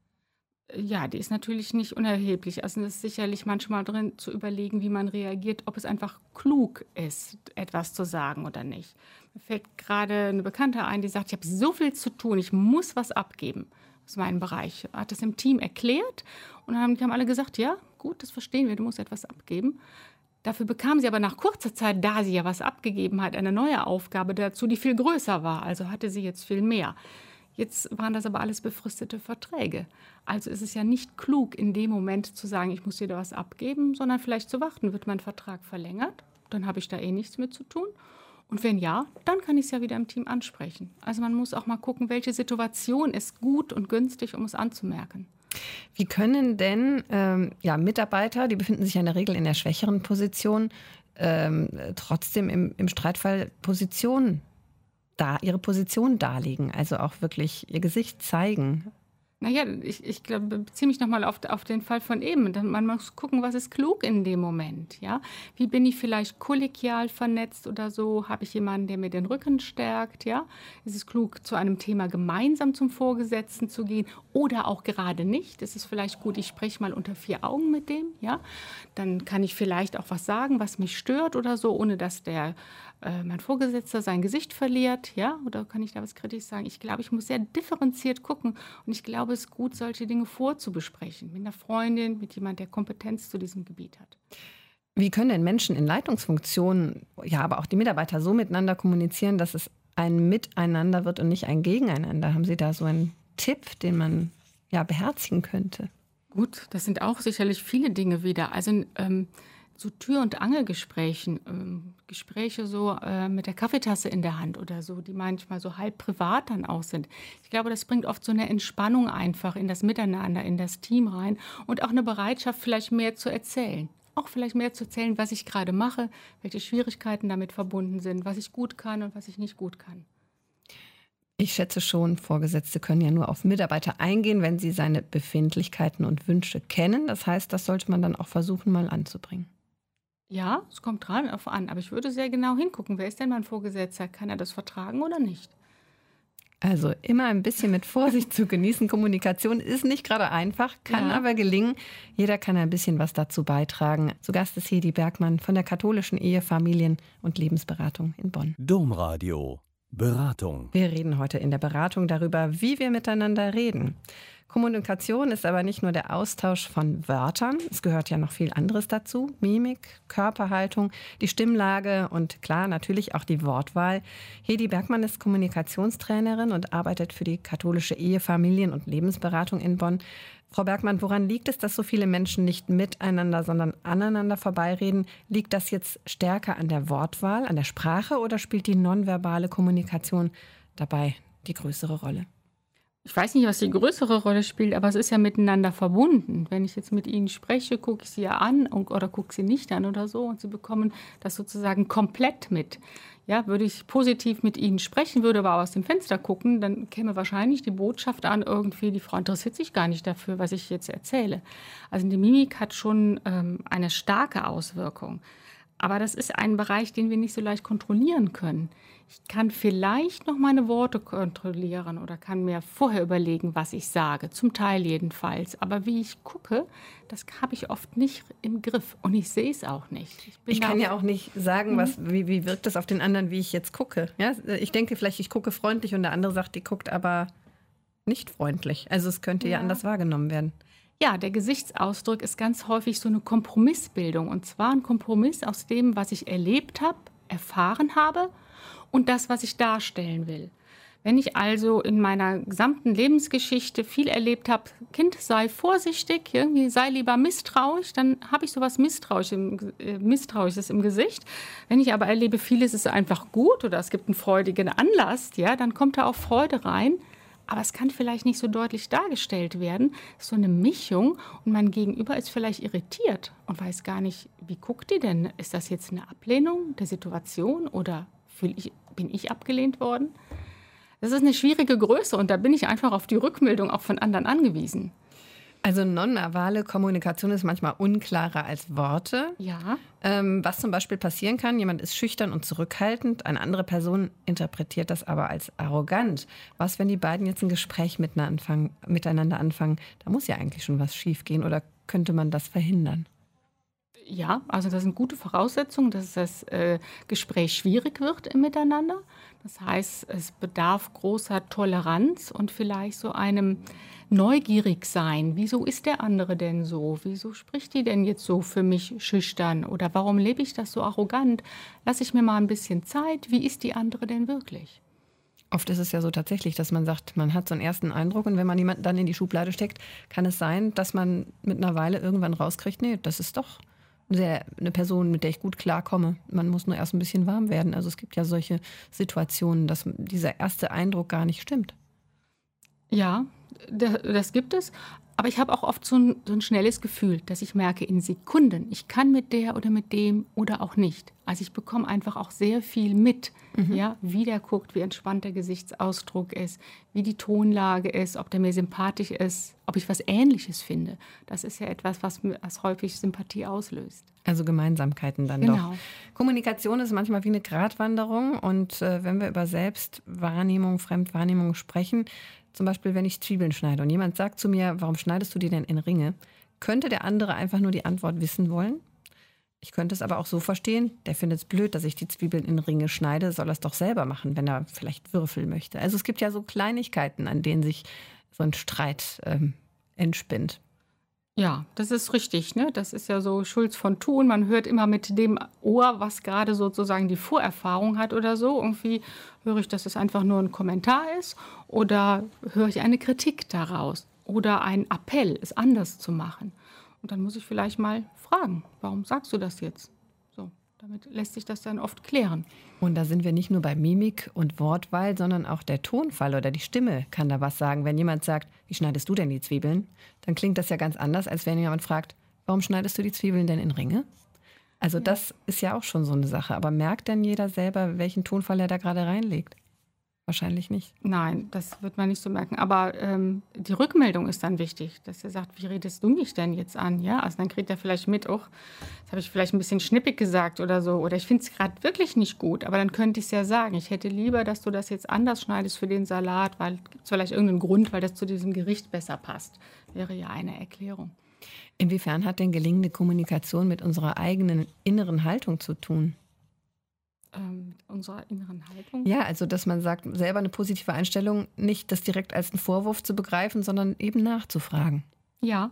Ja, die ist natürlich nicht unerheblich. Also es ist sicherlich manchmal drin zu überlegen, wie man reagiert, ob es einfach klug ist, etwas zu sagen oder nicht. Mir fällt gerade eine Bekannte ein, die sagt, ich habe so viel zu tun, ich muss was abgeben aus meinem Bereich. Hat das im Team erklärt und dann haben, die haben alle gesagt, ja, gut, das verstehen wir, du musst etwas abgeben. Dafür bekam sie aber nach kurzer Zeit, da sie ja was abgegeben hat, eine neue Aufgabe dazu, die viel größer war. Also hatte sie jetzt viel mehr. Jetzt waren das aber alles befristete Verträge. Also ist es ja nicht klug, in dem Moment zu sagen, ich muss dir da was abgeben, sondern vielleicht zu warten, wird mein Vertrag verlängert, dann habe ich da eh nichts mit zu tun. Und wenn ja, dann kann ich es ja wieder im Team ansprechen. Also man muss auch mal gucken, welche Situation ist gut und günstig, um es anzumerken. Wie können denn ähm, ja, Mitarbeiter, die befinden sich ja in der Regel in der schwächeren Position, ähm, trotzdem im, im Streitfall Positionen da ihre Position darlegen, also auch wirklich ihr Gesicht zeigen? Naja, ich, ich glaube, beziehe mich nochmal auf, auf den Fall von eben. Man muss gucken, was ist klug in dem Moment. Ja? Wie bin ich vielleicht kollegial vernetzt oder so? Habe ich jemanden, der mir den Rücken stärkt? Ja? Ist es klug, zu einem Thema gemeinsam zum Vorgesetzten zu gehen oder auch gerade nicht? Ist es vielleicht gut, ich spreche mal unter vier Augen mit dem? Ja? Dann kann ich vielleicht auch was sagen, was mich stört oder so, ohne dass der äh, mein Vorgesetzter sein Gesicht verliert. Ja? Oder kann ich da was kritisch sagen? Ich glaube, ich muss sehr differenziert gucken und ich glaube, es ist gut, solche Dinge vorzubesprechen. Mit einer Freundin, mit jemandem, der Kompetenz zu diesem Gebiet hat. Wie können denn Menschen in Leitungsfunktionen, ja, aber auch die Mitarbeiter so miteinander kommunizieren, dass es ein Miteinander wird und nicht ein Gegeneinander? Haben Sie da so einen Tipp, den man ja beherzigen könnte? Gut, das sind auch sicherlich viele Dinge wieder. Also ähm, so Tür- und Angelgesprächen, ähm, Gespräche so äh, mit der Kaffeetasse in der Hand oder so, die manchmal so halb privat dann auch sind. Ich glaube, das bringt oft so eine Entspannung einfach in das Miteinander, in das Team rein und auch eine Bereitschaft, vielleicht mehr zu erzählen. auch vielleicht mehr zu erzählen, was ich gerade mache, welche Schwierigkeiten damit verbunden sind, was ich gut kann und was ich nicht gut kann. Ich schätze schon, Vorgesetzte können ja nur auf Mitarbeiter eingehen, wenn sie seine Befindlichkeiten und Wünsche kennen. Das heißt, das sollte man dann auch versuchen, mal anzubringen. Ja, es kommt dran auf an, aber ich würde sehr genau hingucken, wer ist denn mein Vorgesetzter? Kann er das vertragen oder nicht? Also immer ein bisschen mit Vorsicht zu genießen. Kommunikation ist nicht gerade einfach, kann Ja. aber gelingen. Jeder kann ein bisschen was dazu beitragen. Zu Gast ist Hedi Bergmann von der katholischen Ehe-, Familien- und Lebensberatung in Bonn. Domradio Beratung. Wir reden heute in der Beratung darüber, wie wir miteinander reden. Kommunikation ist aber nicht nur der Austausch von Wörtern. Es gehört ja noch viel anderes dazu. Mimik, Körperhaltung, die Stimmlage und klar, natürlich auch die Wortwahl. Hedi Bergmann ist Kommunikationstrainerin und arbeitet für die katholische Ehe-, Familien- und Lebensberatung in Bonn. Frau Bergmann, woran liegt es, dass so viele Menschen nicht miteinander, sondern aneinander vorbeireden? Liegt das jetzt stärker an der Wortwahl, an der Sprache oder spielt die nonverbale Kommunikation dabei die größere Rolle? Ich weiß nicht, was die größere Rolle spielt, aber es ist ja miteinander verbunden. Wenn ich jetzt mit Ihnen spreche, gucke ich Sie ja an und, oder gucke Sie nicht an oder so und Sie bekommen das sozusagen komplett mit. Ja, würde ich positiv mit Ihnen sprechen, würde aber aus dem Fenster gucken, dann käme wahrscheinlich die Botschaft an, irgendwie, die Frau interessiert sich gar nicht dafür, was ich jetzt erzähle. Also die Mimik hat schon ähm, eine starke Auswirkung. Aber das ist ein Bereich, den wir nicht so leicht kontrollieren können. Ich kann vielleicht noch meine Worte kontrollieren oder kann mir vorher überlegen, was ich sage, zum Teil jedenfalls. Aber wie ich gucke, das habe ich oft nicht im Griff und ich sehe es auch nicht. Ich, bin Ich da kann auf- ja auch nicht sagen, was, wie, wie wirkt das auf den anderen, wie ich jetzt gucke. Ja, ich denke vielleicht, ich gucke freundlich und der andere sagt, die guckt aber nicht freundlich. Also es könnte ja, Ja. anders wahrgenommen werden. Ja, der Gesichtsausdruck ist ganz häufig so eine Kompromissbildung. Und zwar ein Kompromiss aus dem, was ich erlebt habe, erfahren habe und das, was ich darstellen will. Wenn ich also in meiner gesamten Lebensgeschichte viel erlebt habe, Kind, sei vorsichtig, irgendwie sei lieber misstrauisch, dann habe ich sowas Misstrauisch im, äh, Misstrauisches im Gesicht. Wenn ich aber erlebe, vieles ist einfach gut oder es gibt einen freudigen Anlass, ja, dann kommt da auch Freude rein. Aber es kann vielleicht nicht so deutlich dargestellt werden. Es ist so eine Mischung und mein Gegenüber ist vielleicht irritiert und weiß gar nicht, wie guckt die denn? Ist das jetzt eine Ablehnung der Situation oder fühl ich, bin ich abgelehnt worden? Das ist eine schwierige Größe und da bin ich einfach auf die Rückmeldung auch von anderen angewiesen. Also nonverbale Kommunikation ist manchmal unklarer als Worte. Ja, Ähm, was zum Beispiel passieren kann, jemand ist schüchtern und zurückhaltend, eine andere Person interpretiert das aber als arrogant. Was, wenn die beiden jetzt ein Gespräch miteinander anfangen, miteinander anfangen? Da muss ja eigentlich schon was schiefgehen oder könnte man das verhindern? ja, also das sind gute Voraussetzungen, dass das äh, Gespräch schwierig wird im Miteinander. Das heißt, es bedarf großer Toleranz und vielleicht so einem neugierig sein. Wieso ist der andere denn so? Wieso spricht die denn jetzt so für mich schüchtern? Oder warum lebe ich das so arrogant? Lass ich mir mal ein bisschen Zeit. Wie ist die andere denn wirklich? Oft ist es ja so tatsächlich, dass man sagt, man hat so einen ersten Eindruck und wenn man jemanden dann in die Schublade steckt, kann es sein, dass man mit einer Weile irgendwann rauskriegt, nee, das ist doch sehr, eine Person, mit der ich gut klarkomme. Man muss nur erst ein bisschen warm werden. Also es gibt ja solche Situationen, dass dieser erste Eindruck gar nicht stimmt. Ja, da- das gibt es. Aber ich habe auch oft so ein, so ein schnelles Gefühl, dass ich merke in Sekunden, ich kann mit der oder mit dem oder auch nicht. Also ich bekomme einfach auch sehr viel mit, ja, wie der guckt, wie entspannt der Gesichtsausdruck ist, wie die Tonlage ist, ob der mir sympathisch ist, ob ich was Ähnliches finde. Das ist ja etwas, was mir was häufig Sympathie auslöst. Also Gemeinsamkeiten dann Genau. doch. Kommunikation ist manchmal wie eine Gratwanderung und äh, wenn wir über Selbstwahrnehmung, Fremdwahrnehmung sprechen, zum Beispiel wenn ich Zwiebeln schneide und jemand sagt zu mir, warum schneidest du die denn in Ringe, könnte der andere einfach nur die Antwort wissen wollen. Ich könnte es aber auch so verstehen, der findet es blöd, dass ich die Zwiebeln in Ringe schneide, soll er es doch selber machen, wenn er vielleicht Würfel möchte. Also es gibt ja so Kleinigkeiten, an denen sich so ein Streit ähm, entspinnt. Ja, das ist richtig, ne? Das ist ja so Schulz von Thun. Man hört immer mit dem Ohr, was gerade sozusagen die Vorerfahrung hat oder so. Irgendwie höre ich, dass es einfach nur ein Kommentar ist oder höre ich eine Kritik daraus oder ein Appell, es anders zu machen. Und dann muss ich vielleicht mal fragen, warum sagst du das jetzt? So, damit lässt sich das dann oft klären. Und da sind wir nicht nur bei Mimik und Wortwahl, sondern auch der Tonfall oder die Stimme kann da was sagen. Wenn jemand sagt, wie schneidest du denn die Zwiebeln? Dann klingt das ja ganz anders, als wenn jemand fragt, warum schneidest du die Zwiebeln denn in Ringe? Also Ja. das ist ja auch schon so eine Sache. Aber merkt denn jeder selber, welchen Tonfall er da gerade reinlegt? Wahrscheinlich nicht. Nein, das wird man nicht so merken. Aber ähm, die Rückmeldung ist dann wichtig, dass er sagt, wie redest du mich denn jetzt an? Ja, also dann kriegt er vielleicht mit, oh, das habe ich vielleicht ein bisschen schnippig gesagt oder so. Oder ich finde es gerade wirklich nicht gut. Aber dann könnte ich es ja sagen. Ich hätte lieber, dass du das jetzt anders schneidest für den Salat, weil gibt es vielleicht irgendeinen Grund, weil das zu diesem Gericht besser passt. Wäre ja eine Erklärung. Inwiefern hat denn gelingende Kommunikation mit unserer eigenen inneren Haltung zu tun? Ähm, mit unserer inneren Haltung. Ja, also dass man sagt, selber eine positive Einstellung, nicht das direkt als einen Vorwurf zu begreifen, sondern eben nachzufragen. Ja,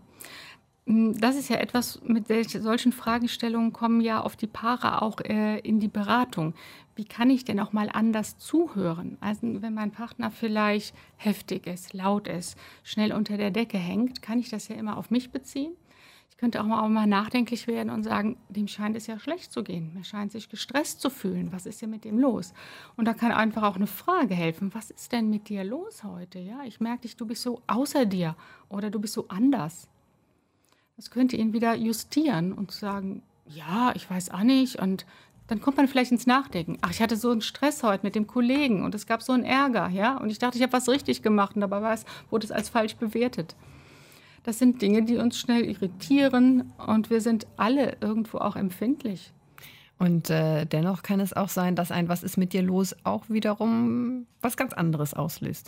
Mm, das ist ja etwas, mit solch- solchen Fragestellungen kommen ja oft die Paare auch äh, in die Beratung. Wie kann ich denn auch mal anders zuhören? Also wenn mein Partner vielleicht heftig ist, laut ist, schnell unter der Decke hängt, kann ich das ja immer auf mich beziehen. Ich könnte auch mal, auch mal nachdenklich werden und sagen, dem scheint es ja schlecht zu gehen. Er scheint sich gestresst zu fühlen. Was ist denn mit dem los? Und da kann einfach auch eine Frage helfen. Was ist denn mit dir los heute? Ja, ich merke dich, du bist so außer dir oder du bist so anders. Das könnte ihn wieder justieren und sagen, ja, ich weiß auch nicht. Und dann kommt man vielleicht ins Nachdenken. Ach, ich hatte so einen Stress heute mit dem Kollegen und es gab so einen Ärger, ja. Und ich dachte, ich habe was richtig gemacht und dabei war es, wurde es als falsch bewertet. Das sind Dinge, die uns schnell irritieren und wir sind alle irgendwo auch empfindlich. Und äh, dennoch kann es auch sein, dass ein "Was ist mit dir los" auch wiederum was ganz anderes auslöst.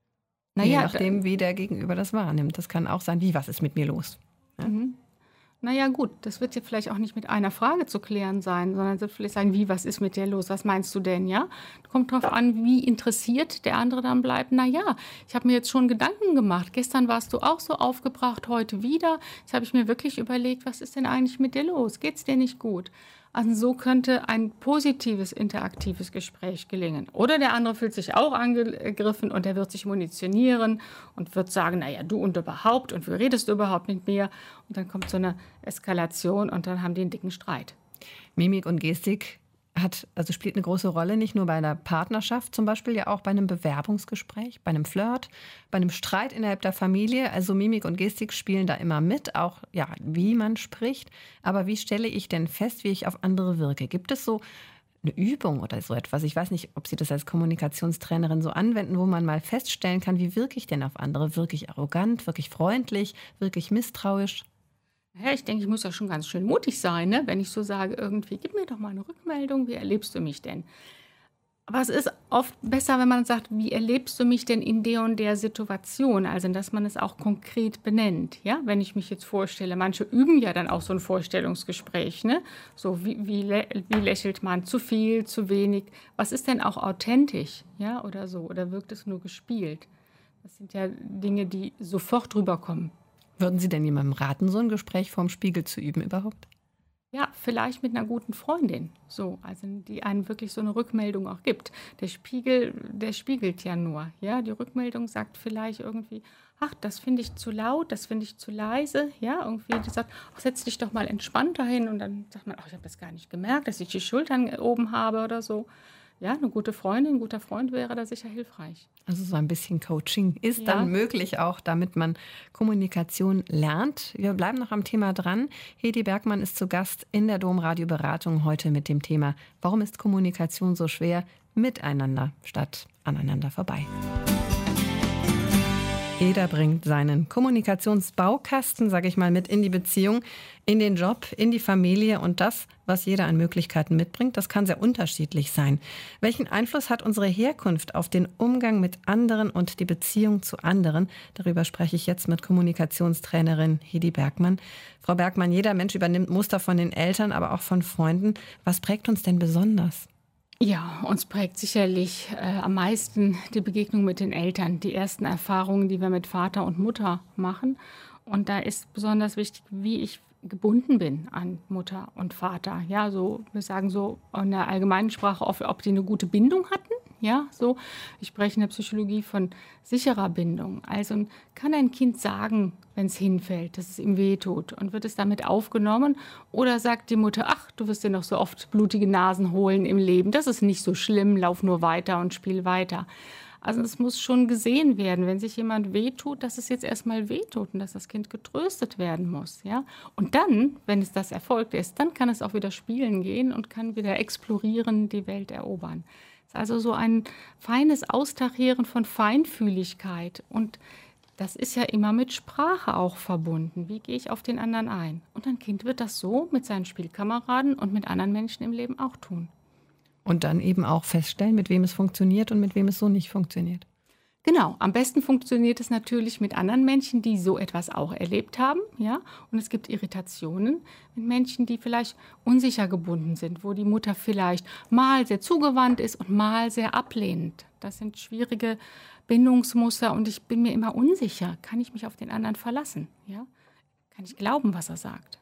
Je Naja, nachdem, wie der Gegenüber das wahrnimmt. Das kann auch sein, wie "Was ist mit mir los"? Ja? Mhm. Naja, gut, das wird ja vielleicht auch nicht mit einer Frage zu klären sein, sondern es wird vielleicht sein, wie, was ist mit dir los? Was meinst du denn, ja? Kommt darauf an, wie interessiert der andere dann bleibt. Naja, ich habe mir jetzt schon Gedanken gemacht. Gestern warst du auch so aufgebracht, heute wieder. Jetzt habe ich mir wirklich überlegt, was ist denn eigentlich mit dir los? Geht's dir nicht gut? Also so könnte ein positives, interaktives Gespräch gelingen. Oder der andere fühlt sich auch angegriffen und er wird sich munitionieren und wird sagen, naja, du und überhaupt und wie redest du überhaupt mit mir? Und dann kommt so eine Eskalation und dann haben die einen dicken Streit. Mimik und Gestik hat, also spielt eine große Rolle, nicht nur bei einer Partnerschaft, zum Beispiel ja auch bei einem Bewerbungsgespräch, bei einem Flirt, bei einem Streit innerhalb der Familie. Also Mimik und Gestik spielen da immer mit, auch ja, wie man spricht. Aber wie stelle ich denn fest, wie ich auf andere wirke? Gibt es so eine Übung oder so etwas? Ich weiß nicht, ob Sie das als Kommunikationstrainerin so anwenden, wo man mal feststellen kann, wie wirke ich denn auf andere? Wirke ich arrogant, wirklich freundlich, wirklich misstrauisch? Ja, ich denke, ich muss ja schon ganz schön mutig sein, ne? Wenn ich so sage, irgendwie, gib mir doch mal eine Rückmeldung, wie erlebst du mich denn? Aber es ist oft besser, wenn man sagt, wie erlebst du mich denn in der und der Situation? Also, dass man es auch konkret benennt, ja? Wenn ich mich jetzt vorstelle, manche üben ja dann auch so ein Vorstellungsgespräch, ne? So, wie, wie, lä- wie lächelt man? Zu viel, zu wenig? Was ist denn auch authentisch, ja? Oder so? Oder wirkt es nur gespielt? Das sind ja Dinge, die sofort rüberkommen. Würden Sie denn jemandem raten, so ein Gespräch vorm Spiegel zu üben überhaupt? Ja, vielleicht mit einer guten Freundin, so, also die einem wirklich so eine Rückmeldung auch gibt. Der Spiegel, der spiegelt ja nur, ja, die Rückmeldung sagt vielleicht irgendwie, ach, das finde ich zu laut, das finde ich zu leise, ja, irgendwie, die sagt, ach, setz dich doch mal entspannter hin und dann sagt man, ach, ich habe das gar nicht gemerkt, dass ich die Schultern oben habe oder so. Ja, eine gute Freundin, ein guter Freund wäre da sicher hilfreich. Also so ein bisschen Coaching ist Ja. dann möglich auch, damit man Kommunikation lernt. Wir bleiben noch am Thema dran. Hedi Bergmann ist zu Gast in der Domradio-Beratung heute mit dem Thema: Warum ist Kommunikation so schwer? Miteinander statt aneinander vorbei. Jeder bringt seinen Kommunikationsbaukasten, sage ich mal, mit in die Beziehung, in den Job, in die Familie. Und das, was jeder an Möglichkeiten mitbringt, das kann sehr unterschiedlich sein. Welchen Einfluss hat unsere Herkunft auf den Umgang mit anderen und die Beziehung zu anderen? Darüber spreche ich jetzt mit Kommunikationstrainerin Hedi Bergmann. Frau Bergmann, jeder Mensch übernimmt Muster von den Eltern, aber auch von Freunden. Was prägt uns denn besonders? Ja, uns prägt sicherlich äh, am meisten die Begegnung mit den Eltern, die ersten Erfahrungen, die wir mit Vater und Mutter machen. Und da ist besonders wichtig, wie ich gebunden bin an Mutter und Vater. Ja, so, wir sagen so in der allgemeinen Sprache, ob, ob die eine gute Bindung hatten. Ja, so. Ich spreche in der Psychologie von sicherer Bindung. Also kann ein Kind sagen, wenn es hinfällt, dass es ihm wehtut, und wird es damit aufgenommen? Oder sagt die Mutter, ach, du wirst dir noch so oft blutige Nasen holen im Leben, das ist nicht so schlimm, lauf nur weiter und spiel weiter. Also es muss schon gesehen werden, wenn sich jemand wehtut, dass es jetzt erstmal wehtut und dass das Kind getröstet werden muss. Ja? Und dann, wenn es das erfolgt ist, dann kann es auch wieder spielen gehen und kann wieder explorieren, die Welt erobern. Es ist also so ein feines Austarieren von Feinfühligkeit. Und das ist ja immer mit Sprache auch verbunden. Wie gehe ich auf den anderen ein? Und ein Kind wird das so mit seinen Spielkameraden und mit anderen Menschen im Leben auch tun. Und dann eben auch feststellen, mit wem es funktioniert und mit wem es so nicht funktioniert. Genau, am besten funktioniert es natürlich mit anderen Menschen, die so etwas auch erlebt haben. Ja? Und es gibt Irritationen mit Menschen, die vielleicht unsicher gebunden sind, wo die Mutter vielleicht mal sehr zugewandt ist und mal sehr ablehnend. Das sind schwierige Bindungsmuster und ich bin mir immer unsicher. Kann ich mich auf den anderen verlassen? Ja? Kann ich glauben, was er sagt?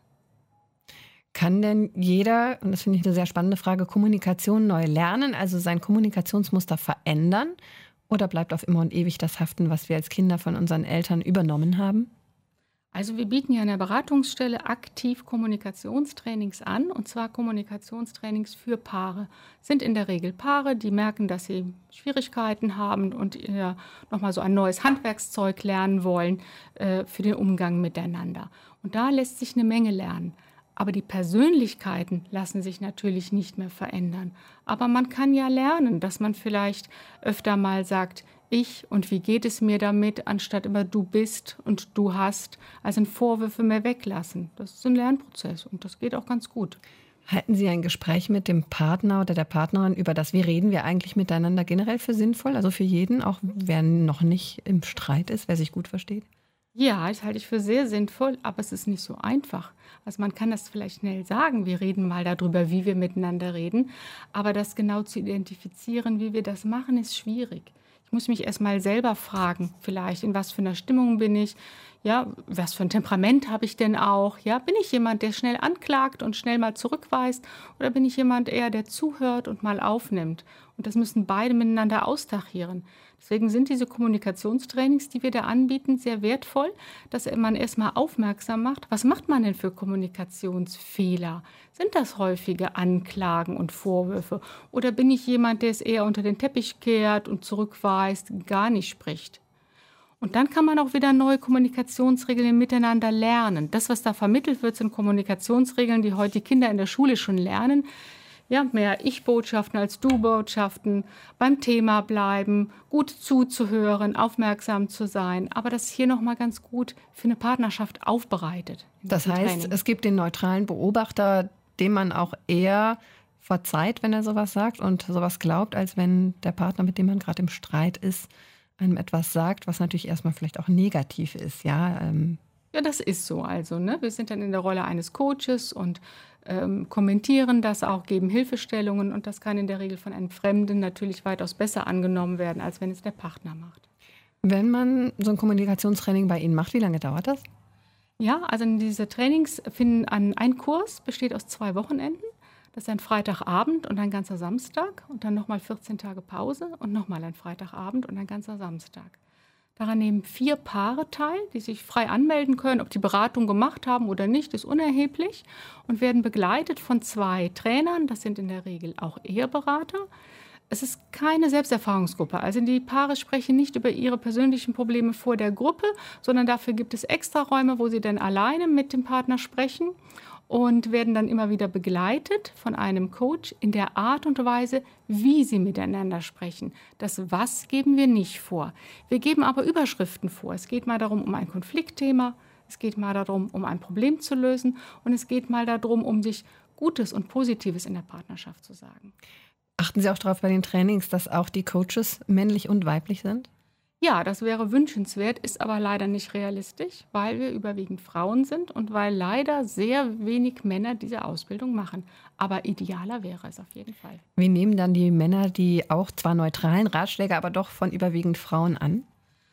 Kann denn jeder, und das finde ich eine sehr spannende Frage, Kommunikation neu lernen, also sein Kommunikationsmuster verändern? Oder bleibt auf immer und ewig das haften, was wir als Kinder von unseren Eltern übernommen haben? Also wir bieten ja an der Beratungsstelle aktiv Kommunikationstrainings an, und zwar Kommunikationstrainings für Paare. Es sind in der Regel Paare, die merken, dass sie Schwierigkeiten haben und äh, nochmal so ein neues Handwerkszeug lernen wollen äh, für den Umgang miteinander. Und da lässt sich eine Menge lernen. Aber die Persönlichkeiten lassen sich natürlich nicht mehr verändern. Aber man kann ja lernen, dass man vielleicht öfter mal sagt, ich und wie geht es mir damit, anstatt immer du bist und du hast, also Vorwürfe mehr weglassen. Das ist ein Lernprozess und das geht auch ganz gut. Halten Sie ein Gespräch mit dem Partner oder der Partnerin über das, wie reden wir eigentlich miteinander generell für sinnvoll? Also für jeden, auch wer noch nicht im Streit ist, wer sich gut versteht? Ja, das halte ich für sehr sinnvoll, aber es ist nicht so einfach. Also man kann das vielleicht schnell sagen, wir reden mal darüber, wie wir miteinander reden, aber das genau zu identifizieren, wie wir das machen, ist schwierig. Ich muss mich erst mal selber fragen, vielleicht in was für einer Stimmung bin ich, ja, was für ein Temperament habe ich denn auch, ja, bin ich jemand, der schnell anklagt und schnell mal zurückweist oder bin ich jemand eher, der zuhört und mal aufnimmt? Und das müssen beide miteinander austarieren. Deswegen sind diese Kommunikationstrainings, die wir da anbieten, sehr wertvoll, dass man erstmal aufmerksam macht, was macht man denn für Kommunikationsfehler? Sind das häufige Anklagen und Vorwürfe? Oder bin ich jemand, der es eher unter den Teppich kehrt und zurückweist, gar nicht spricht? Und dann kann man auch wieder neue Kommunikationsregeln miteinander lernen. Das, was da vermittelt wird, sind Kommunikationsregeln, die heute die Kinder in der Schule schon lernen. Ja, mehr Ich-Botschaften als Du-Botschaften, beim Thema bleiben, gut zuzuhören, aufmerksam zu sein. Aber das ist hier nochmal ganz gut für eine Partnerschaft aufbereitet. Das heißt, Training. Es gibt den neutralen Beobachter, dem man auch eher verzeiht, wenn er sowas sagt und sowas glaubt, als wenn der Partner, mit dem man gerade im Streit ist, einem etwas sagt, was natürlich erstmal vielleicht auch negativ ist. Ja, ähm. ja, das ist so. Also, ne? Wir sind dann in der Rolle eines Coaches und ähm, kommentieren das auch, geben Hilfestellungen. Und das kann in der Regel von einem Fremden natürlich weitaus besser angenommen werden, als wenn es der Partner macht. Wenn man so ein Kommunikationstraining bei Ihnen macht, wie lange dauert das? Ja, also diese Trainings finden an, ein Kurs besteht aus zwei Wochenenden. Das ist ein Freitagabend und ein ganzer Samstag und dann nochmal vierzehn Tage Pause und nochmal ein Freitagabend und ein ganzer Samstag. Daran nehmen vier Paare teil, die sich frei anmelden können. Ob die Beratung gemacht haben oder nicht, ist unerheblich und werden begleitet von zwei Trainern. Das sind in der Regel auch Eheberater. Es ist keine Selbsterfahrungsgruppe. Also die Paare sprechen nicht über ihre persönlichen Probleme vor der Gruppe, sondern dafür gibt es Extraräume, wo sie dann alleine mit dem Partner sprechen. Und werden dann immer wieder begleitet von einem Coach in der Art und Weise, wie sie miteinander sprechen. Das Was geben wir nicht vor. Wir geben aber Überschriften vor. Es geht mal darum, um ein Konfliktthema, es geht mal darum, um ein Problem zu lösen und es geht mal darum, um sich Gutes und Positives in der Partnerschaft zu sagen. Achten Sie auch darauf bei den Trainings, dass auch die Coaches männlich und weiblich sind? Ja, das wäre wünschenswert, ist aber leider nicht realistisch, weil wir überwiegend Frauen sind und weil leider sehr wenig Männer diese Ausbildung machen. Aber idealer wäre es auf jeden Fall. Wie nehmen dann die Männer die auch zwar neutralen Ratschläge, aber doch von überwiegend Frauen an?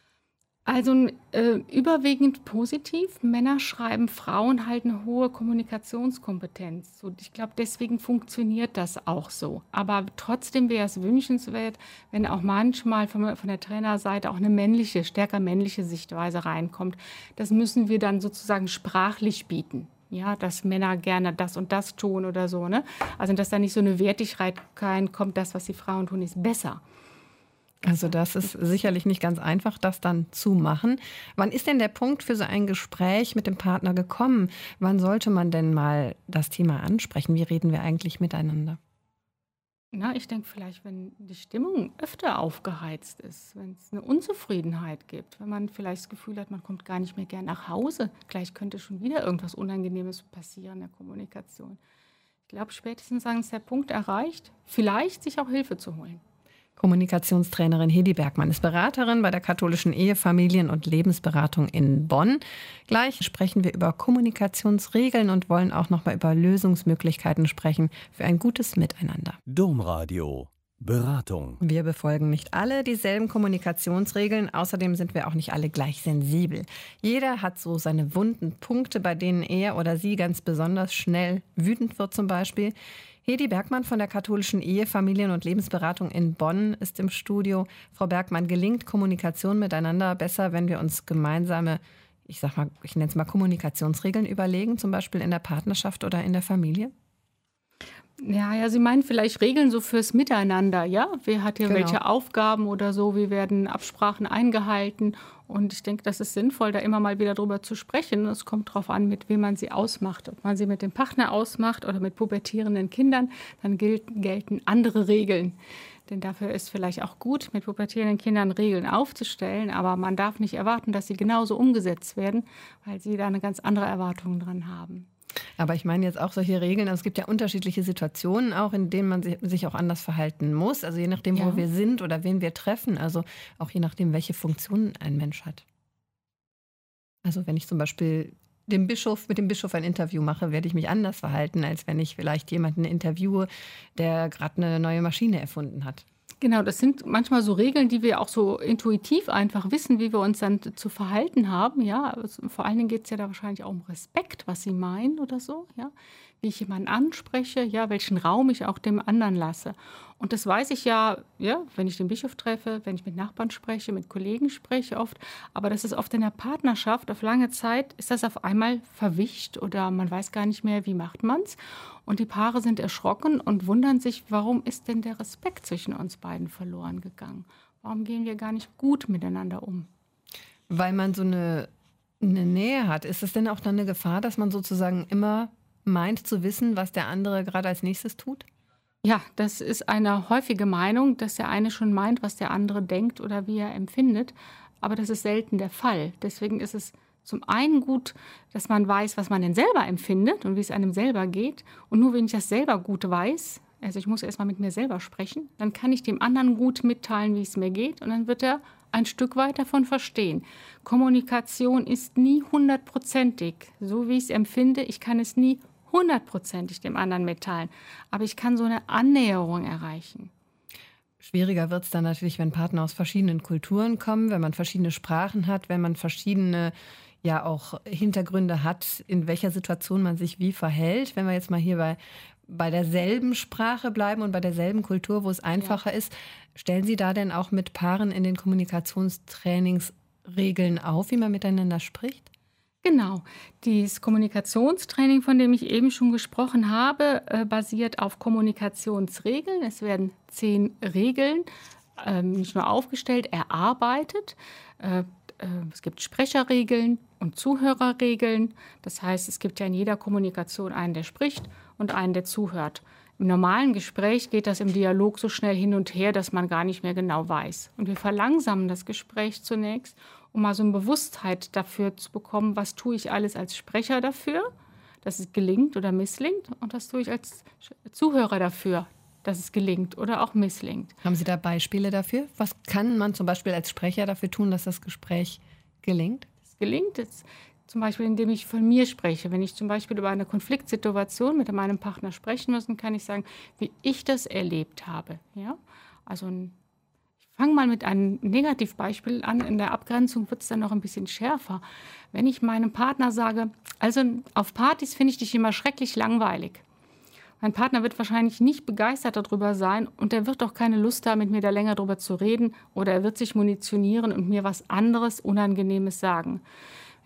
Also äh, überwiegend positiv. Männer schreiben, Frauen halten eine hohe Kommunikationskompetenz. So, ich glaube, deswegen funktioniert das auch so. Aber trotzdem wäre es wünschenswert, wenn auch manchmal von, von der Trainerseite auch eine männliche, stärker männliche Sichtweise reinkommt. Das müssen wir dann sozusagen sprachlich bieten. Ja, dass Männer gerne das und das tun oder so. Ne? Also dass da nicht so eine Wertigkeit reinkommt, das, was die Frauen tun, ist besser. Also das ist sicherlich nicht ganz einfach, das dann zu machen. Wann ist denn der Punkt für so ein Gespräch mit dem Partner gekommen? Wann sollte man denn mal das Thema ansprechen? Wie reden wir eigentlich miteinander? Na, ich denke vielleicht, wenn die Stimmung öfter aufgeheizt ist, wenn es eine Unzufriedenheit gibt, wenn man vielleicht das Gefühl hat, man kommt gar nicht mehr gern nach Hause, gleich könnte schon wieder irgendwas Unangenehmes passieren in der Kommunikation. Ich glaube, spätestens dann ist der Punkt erreicht, vielleicht sich auch Hilfe zu holen. Kommunikationstrainerin Hedi Bergmann ist Beraterin bei der katholischen Ehe-, Familien- und Lebensberatung in Bonn. Gleich sprechen wir über Kommunikationsregeln und wollen auch noch mal über Lösungsmöglichkeiten sprechen für ein gutes Miteinander. Domradio. Beratung. Wir befolgen nicht alle dieselben Kommunikationsregeln. Außerdem sind wir auch nicht alle gleich sensibel. Jeder hat so seine wunden Punkte, bei denen er oder sie ganz besonders schnell wütend wird zum Beispiel. Hedi Bergmann von der katholischen Ehe-, Familien- und Lebensberatung in Bonn ist im Studio. Frau Bergmann, gelingt Kommunikation miteinander besser, wenn wir uns gemeinsame, ich sag mal, ich nenne es mal Kommunikationsregeln überlegen, zum Beispiel in der Partnerschaft oder in der Familie? Ja, ja, Sie meinen vielleicht Regeln so fürs Miteinander, ja? Wer hat hier Genau. welche Aufgaben oder so? Wie werden Absprachen eingehalten? Und ich denke, das ist sinnvoll, da immer mal wieder drüber zu sprechen. Es kommt darauf an, mit wem man sie ausmacht. Ob man sie mit dem Partner ausmacht oder mit pubertierenden Kindern, dann gilt, gelten andere Regeln. Denn dafür ist vielleicht auch gut, mit pubertierenden Kindern Regeln aufzustellen. Aber man darf nicht erwarten, dass sie genauso umgesetzt werden, weil sie da eine ganz andere Erwartung dran haben. Aber ich meine jetzt auch solche Regeln, also es gibt ja unterschiedliche Situationen auch, in denen man sich auch anders verhalten muss. Also je nachdem, Ja. wo wir sind oder wen wir treffen. Also auch je nachdem, welche Funktion ein Mensch hat. Also wenn ich zum Beispiel dem Bischof, mit dem Bischof ein Interview mache, werde ich mich anders verhalten, als wenn ich vielleicht jemanden interviewe, der gerade eine neue Maschine erfunden hat. Genau, das sind manchmal so Regeln, die wir auch so intuitiv einfach wissen, wie wir uns dann zu verhalten haben. Ja, also vor allen Dingen geht es ja da wahrscheinlich auch um Respekt, was Sie meinen oder so. Ja, wie ich jemanden anspreche, ja, welchen Raum ich auch dem anderen lasse. Und das weiß ich ja, ja, wenn ich den Bischof treffe, wenn ich mit Nachbarn spreche, mit Kollegen spreche oft. Aber das ist oft in der Partnerschaft, auf lange Zeit ist das auf einmal verwischt oder man weiß gar nicht mehr, wie macht man es. Und die Paare sind erschrocken und wundern sich, warum ist denn der Respekt zwischen uns beiden verloren gegangen? Warum gehen wir gar nicht gut miteinander um? Weil man so eine, eine Nähe hat. Ist es denn auch dann eine Gefahr, dass man sozusagen immer meint zu wissen, was der andere gerade als nächstes tut? Ja, das ist eine häufige Meinung, dass der eine schon meint, was der andere denkt oder wie er empfindet. Aber das ist selten der Fall. Deswegen ist es zum einen gut, dass man weiß, was man denn selber empfindet und wie es einem selber geht. Und nur wenn ich das selber gut weiß, also ich muss erst mal mit mir selber sprechen, dann kann ich dem anderen gut mitteilen, wie es mir geht. Und dann wird er ein Stück weit davon verstehen. Kommunikation ist nie hundertprozentig. So wie ich es empfinde, ich kann es nie hundertprozentig dem anderen mitteilen. Aber ich kann so eine Annäherung erreichen. Schwieriger wird es dann natürlich, wenn Partner aus verschiedenen Kulturen kommen, wenn man verschiedene Sprachen hat, wenn man verschiedene ja auch Hintergründe hat, in welcher Situation man sich wie verhält. Wenn wir jetzt mal hier bei, bei derselben Sprache bleiben und bei derselben Kultur, wo es einfacher ja. ist, stellen Sie da denn auch mit Paaren in den Kommunikationstrainings Regeln auf, wie man miteinander spricht? Genau. Dieses Kommunikationstraining, von dem ich eben schon gesprochen habe, äh, basiert auf Kommunikationsregeln. Es werden zehn Regeln äh, nicht nur aufgestellt, erarbeitet. Äh, äh, es gibt Sprecherregeln und Zuhörerregeln. Das heißt, es gibt ja in jeder Kommunikation einen, der spricht und einen, der zuhört. Im normalen Gespräch geht das im Dialog so schnell hin und her, dass man gar nicht mehr genau weiß. Und wir verlangsamen das Gespräch zunächst, um mal so eine Bewusstheit dafür zu bekommen, was tue ich alles als Sprecher dafür, dass es gelingt oder misslingt, und was tue ich als Zuhörer dafür, dass es gelingt oder auch misslingt. Haben Sie da Beispiele dafür? Was kann man zum Beispiel als Sprecher dafür tun, dass das Gespräch gelingt? Es gelingt es zum Beispiel, indem ich von mir spreche. Wenn ich zum Beispiel über eine Konfliktsituation mit meinem Partner sprechen muss, kann ich sagen, wie ich das erlebt habe. Ja? Also ein Fang mal mit einem Negativbeispiel an. In der Abgrenzung wird es dann noch ein bisschen schärfer. Wenn ich meinem Partner sage, also auf Partys finde ich dich immer schrecklich langweilig. Mein Partner wird wahrscheinlich nicht begeistert darüber sein und er wird auch keine Lust haben, mit mir da länger darüber zu reden, oder er wird sich munitionieren und mir was anderes, Unangenehmes sagen.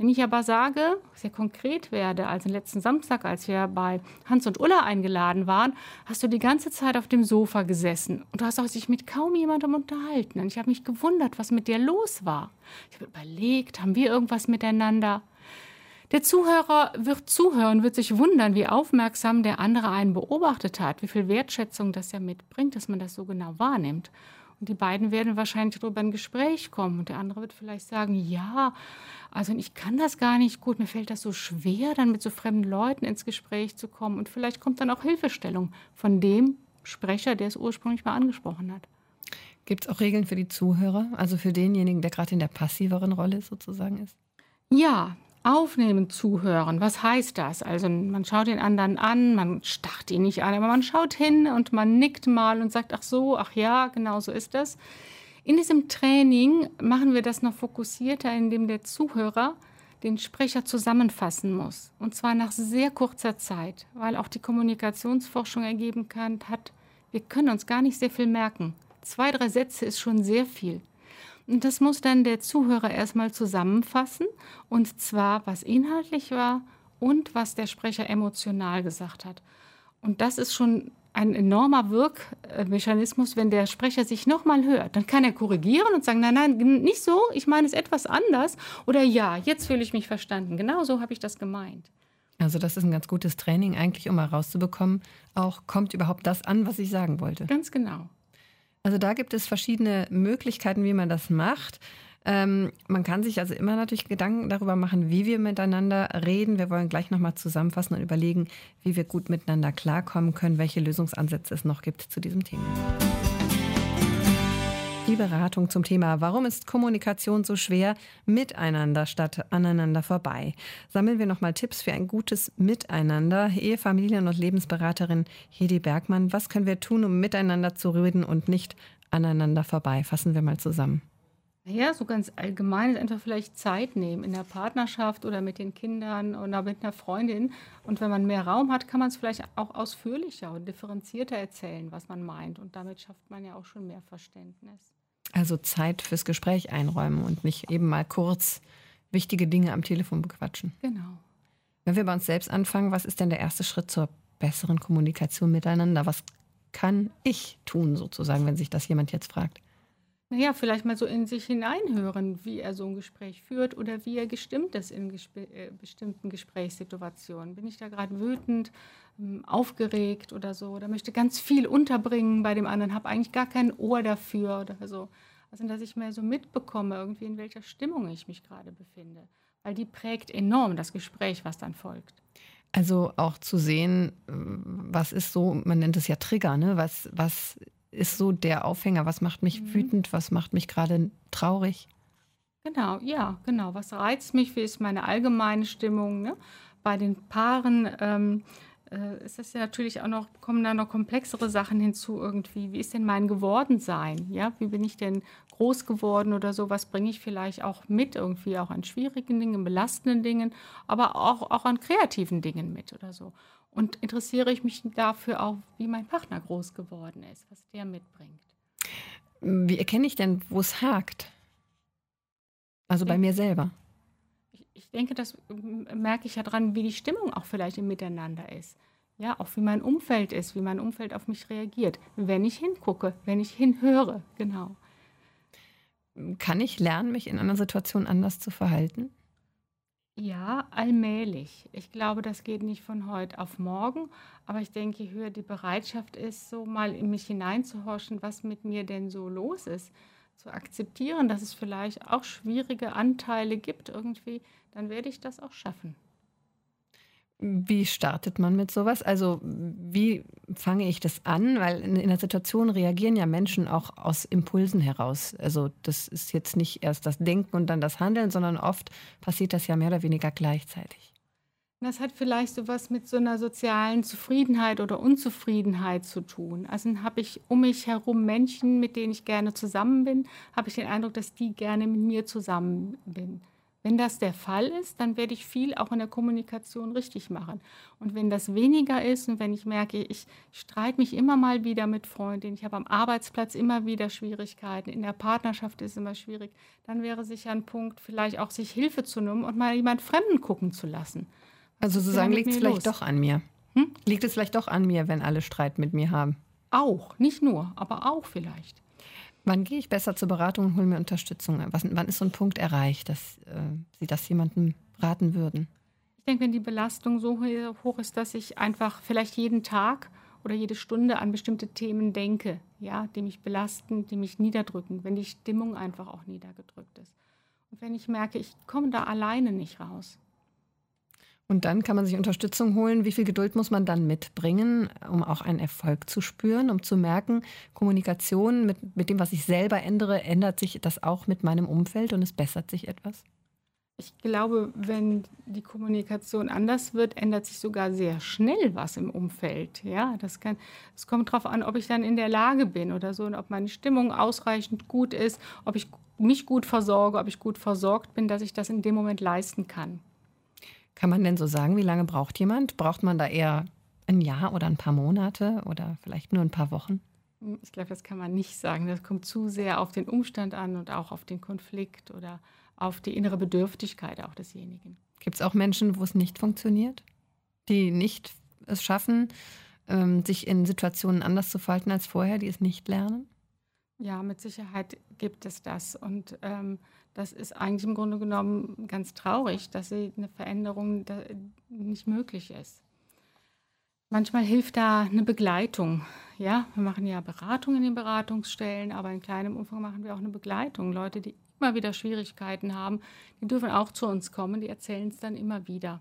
Wenn ich aber sage, sehr konkret werde, also letzten Samstag, als wir bei Hans und Ulla eingeladen waren, hast du die ganze Zeit auf dem Sofa gesessen und du hast auch sich mit kaum jemandem unterhalten. Und ich habe mich gewundert, was mit dir los war. Ich habe überlegt, haben wir irgendwas miteinander? Der Zuhörer wird zuhören, wird sich wundern, wie aufmerksam der andere einen beobachtet hat, wie viel Wertschätzung das ja mitbringt, dass man das so genau wahrnimmt. Und die beiden werden wahrscheinlich darüber ein Gespräch kommen. Und der andere wird vielleicht sagen, ja, also ich kann das gar nicht gut, mir fällt das so schwer, dann mit so fremden Leuten ins Gespräch zu kommen. Und vielleicht kommt dann auch Hilfestellung von dem Sprecher, der es ursprünglich mal angesprochen hat. Gibt es auch Regeln für die Zuhörer, also für denjenigen, der gerade in der passiveren Rolle sozusagen ist? Ja, aufnehmen, zuhören. Was heißt das? Also man schaut den anderen an, man starrt ihn nicht an, aber man schaut hin und man nickt mal und sagt, ach so, ach ja, genau so ist das. In diesem Training machen wir das noch fokussierter, indem der Zuhörer den Sprecher zusammenfassen muss. Und zwar nach sehr kurzer Zeit, weil auch die Kommunikationsforschung ergeben kann, hat, wir können uns gar nicht sehr viel merken. Zwei, drei Sätze ist schon sehr viel. Und das muss dann der Zuhörer erstmal zusammenfassen, und zwar, was inhaltlich war und was der Sprecher emotional gesagt hat. Und das ist schon ein enormer Wirkmechanismus, wenn der Sprecher sich nochmal hört. Dann kann er korrigieren und sagen, nein, nein, nicht so, ich meine es etwas anders. Oder ja, jetzt fühle ich mich verstanden. Genau so habe ich das gemeint. Also das ist ein ganz gutes Training eigentlich, um herauszubekommen, auch kommt überhaupt das an, was ich sagen wollte. Ganz genau. Also da gibt es verschiedene Möglichkeiten, wie man das macht. Ähm, man kann sich also immer natürlich Gedanken darüber machen, wie wir miteinander reden. Wir wollen gleich nochmal zusammenfassen und überlegen, wie wir gut miteinander klarkommen können, welche Lösungsansätze es noch gibt zu diesem Thema. Die Beratung zum Thema, warum ist Kommunikation so schwer, miteinander statt aneinander vorbei. Sammeln wir nochmal Tipps für ein gutes Miteinander. Ehe-, Familien- und Lebensberaterin Hedi Bergmann, was können wir tun, um miteinander zu reden und nicht aneinander vorbei? Fassen wir mal zusammen. Ja, so ganz allgemein einfach vielleicht Zeit nehmen in der Partnerschaft oder mit den Kindern oder mit einer Freundin. Und wenn man mehr Raum hat, kann man es vielleicht auch ausführlicher und differenzierter erzählen, was man meint. Und damit schafft man ja auch schon mehr Verständnis. Also Zeit fürs Gespräch einräumen und nicht eben mal kurz wichtige Dinge am Telefon bequatschen. Genau. Wenn wir bei uns selbst anfangen, was ist denn der erste Schritt zur besseren Kommunikation miteinander? Was kann ich tun sozusagen, wenn sich das jemand jetzt fragt? Naja, vielleicht mal so in sich hineinhören, wie er so ein Gespräch führt oder wie er gestimmt ist in gesp- äh, bestimmten Gesprächssituationen. Bin ich da gerade wütend, ähm, aufgeregt oder so, oder möchte ganz viel unterbringen bei dem anderen, habe eigentlich gar kein Ohr dafür oder so. Also, dass ich mehr so mitbekomme, irgendwie in welcher Stimmung ich mich gerade befinde. Weil die prägt enorm das Gespräch, was dann folgt. Also auch zu sehen, was ist so, man nennt es ja Trigger, ne? Was, was ist so der Aufhänger? Was macht mich mhm. wütend? Was macht mich gerade traurig? Genau, ja, genau. Was reizt mich? Wie ist meine allgemeine Stimmung? Ne? Bei den Paaren ähm, äh, ist das ja natürlich auch noch, kommen da noch komplexere Sachen hinzu irgendwie. Wie ist denn mein Gewordensein? Ja? Wie bin ich denn groß geworden oder so? Was bringe ich vielleicht auch mit irgendwie, auch an schwierigen Dingen, belastenden Dingen, aber auch, auch an kreativen Dingen mit oder so. Und interessiere ich mich dafür auch, wie mein Partner groß geworden ist, was der mitbringt. Wie erkenne ich denn, wo es hakt? Also bei mir selber. Ich, ich denke, das merke ich ja dran, wie die Stimmung auch vielleicht im Miteinander ist. Ja, auch wie mein Umfeld ist, wie mein Umfeld auf mich reagiert. Wenn ich hingucke, wenn ich hinhöre, genau. Kann ich lernen, mich in einer Situation anders zu verhalten? Ja, allmählich. Ich glaube, das geht nicht von heute auf morgen, aber ich denke, je höher die Bereitschaft ist, so mal in mich hineinzuhorchen, was mit mir denn so los ist, zu akzeptieren, dass es vielleicht auch schwierige Anteile gibt irgendwie, dann werde ich das auch schaffen. Wie startet man mit sowas? Also wie fange ich das an? Weil in, in der Situation reagieren ja Menschen auch aus Impulsen heraus. Also das ist jetzt nicht erst das Denken und dann das Handeln, sondern oft passiert das ja mehr oder weniger gleichzeitig. Das hat vielleicht so was mit so einer sozialen Zufriedenheit oder Unzufriedenheit zu tun. Also habe ich um mich herum Menschen, mit denen ich gerne zusammen bin, habe ich den Eindruck, dass die gerne mit mir zusammen bin, Wenn das der Fall ist, dann werde ich viel auch in der Kommunikation richtig machen. Und wenn das weniger ist und wenn ich merke, ich streite mich immer mal wieder mit Freundinnen, ich habe am Arbeitsplatz immer wieder Schwierigkeiten, in der Partnerschaft ist es immer schwierig, dann wäre sicher ein Punkt, vielleicht auch sich Hilfe zu nehmen und mal jemand Fremden gucken zu lassen. Also sozusagen liegt es vielleicht los? doch an mir. Hm? Liegt es vielleicht doch an mir, wenn alle Streit mit mir haben? Auch, nicht nur, aber auch vielleicht. Wann gehe ich besser zur Beratung und hole mir Unterstützung? Was, wann ist so ein Punkt erreicht, dass äh, Sie das jemandem raten würden? Ich denke, wenn die Belastung so hoch ist, dass ich einfach vielleicht jeden Tag oder jede Stunde an bestimmte Themen denke, ja, die mich belasten, die mich niederdrücken, wenn die Stimmung einfach auch niedergedrückt ist. Und wenn ich merke, ich komme da alleine nicht raus. Und dann kann man sich Unterstützung holen. Wie viel Geduld muss man dann mitbringen, um auch einen Erfolg zu spüren, um zu merken, Kommunikation mit, mit dem, was ich selber ändere, ändert sich das auch mit meinem Umfeld und es bessert sich etwas? Ich glaube, wenn die Kommunikation anders wird, ändert sich sogar sehr schnell was im Umfeld. Ja, das kann, es kommt darauf an, ob ich dann in der Lage bin oder so und ob meine Stimmung ausreichend gut ist, ob ich mich gut versorge, ob ich gut versorgt bin, dass ich das in dem Moment leisten kann. Kann man denn so sagen, wie lange braucht jemand? Braucht man da eher ein Jahr oder ein paar Monate oder vielleicht nur ein paar Wochen? Ich glaube, das kann man nicht sagen. Das kommt zu sehr auf den Umstand an und auch auf den Konflikt oder auf die innere Bedürftigkeit auch desjenigen. Gibt es auch Menschen, wo es nicht funktioniert? Die nicht es schaffen, sich in Situationen anders zu verhalten als vorher, die es nicht lernen? Ja, mit Sicherheit gibt es das. Und ähm, das ist eigentlich im Grunde genommen ganz traurig, dass eine Veränderung nicht möglich ist. Manchmal hilft da eine Begleitung. Ja, wir machen ja Beratung in den Beratungsstellen, aber in kleinem Umfang machen wir auch eine Begleitung. Leute, die immer wieder Schwierigkeiten haben, die dürfen auch zu uns kommen, die erzählen es dann immer wieder.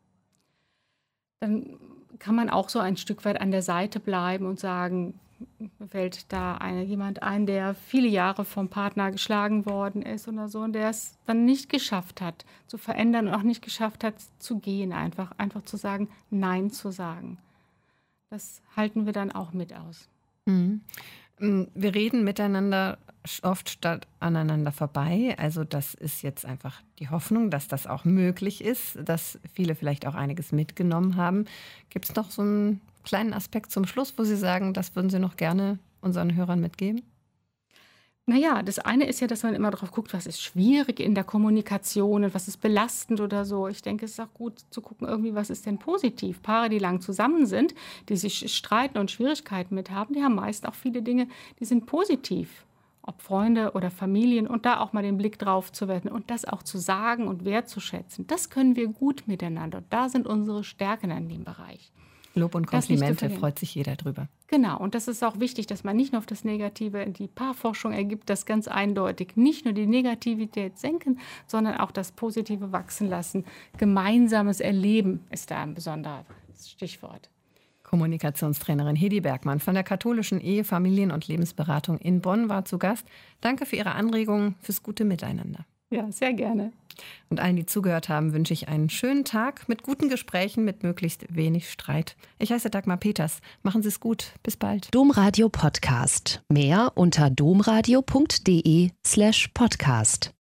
Dann kann man auch so ein Stück weit an der Seite bleiben und sagen, mir fällt da eine, jemand ein, der viele Jahre vom Partner geschlagen worden ist oder so und der es dann nicht geschafft hat zu verändern und auch nicht geschafft hat zu gehen, einfach, einfach zu sagen, Nein zu sagen. Das halten wir dann auch mit aus. Mhm. Wir reden miteinander oft statt aneinander vorbei. Also das ist jetzt einfach die Hoffnung, dass das auch möglich ist, dass viele vielleicht auch einiges mitgenommen haben. Gibt es noch so einen kleinen Aspekt zum Schluss, wo Sie sagen, das würden Sie noch gerne unseren Hörern mitgeben? Naja, das eine ist ja, dass man immer darauf guckt, was ist schwierig in der Kommunikation und was ist belastend oder so. Ich denke, es ist auch gut zu gucken, irgendwie, was ist denn positiv. Paare, die lang zusammen sind, die sich streiten und Schwierigkeiten mit haben, die haben meist auch viele Dinge, die sind positiv. Ob Freunde oder Familien und da auch mal den Blick drauf zu werfen und das auch zu sagen und wertzuschätzen. Das können wir gut miteinander und da sind unsere Stärken in dem Bereich. Lob und Komplimente, freut sich jeder drüber. Genau, und das ist auch wichtig, dass man nicht nur auf das Negative, die Paarforschung ergibt das ganz eindeutig, nicht nur die Negativität senken, sondern auch das Positive wachsen lassen. Gemeinsames Erleben ist da ein besonderes Stichwort. Kommunikationstrainerin Hedi Bergmann von der Katholischen Ehe-, Familien- und Lebensberatung in Bonn war zu Gast. Danke für Ihre Anregungen, fürs gute Miteinander. Ja, sehr gerne. Und allen, die zugehört haben, wünsche ich einen schönen Tag mit guten Gesprächen, mit möglichst wenig Streit. Ich heiße Dagmar Peters. Machen Sie es gut. Bis bald. Domradio Podcast. Mehr unter domradio punkt de slash podcast.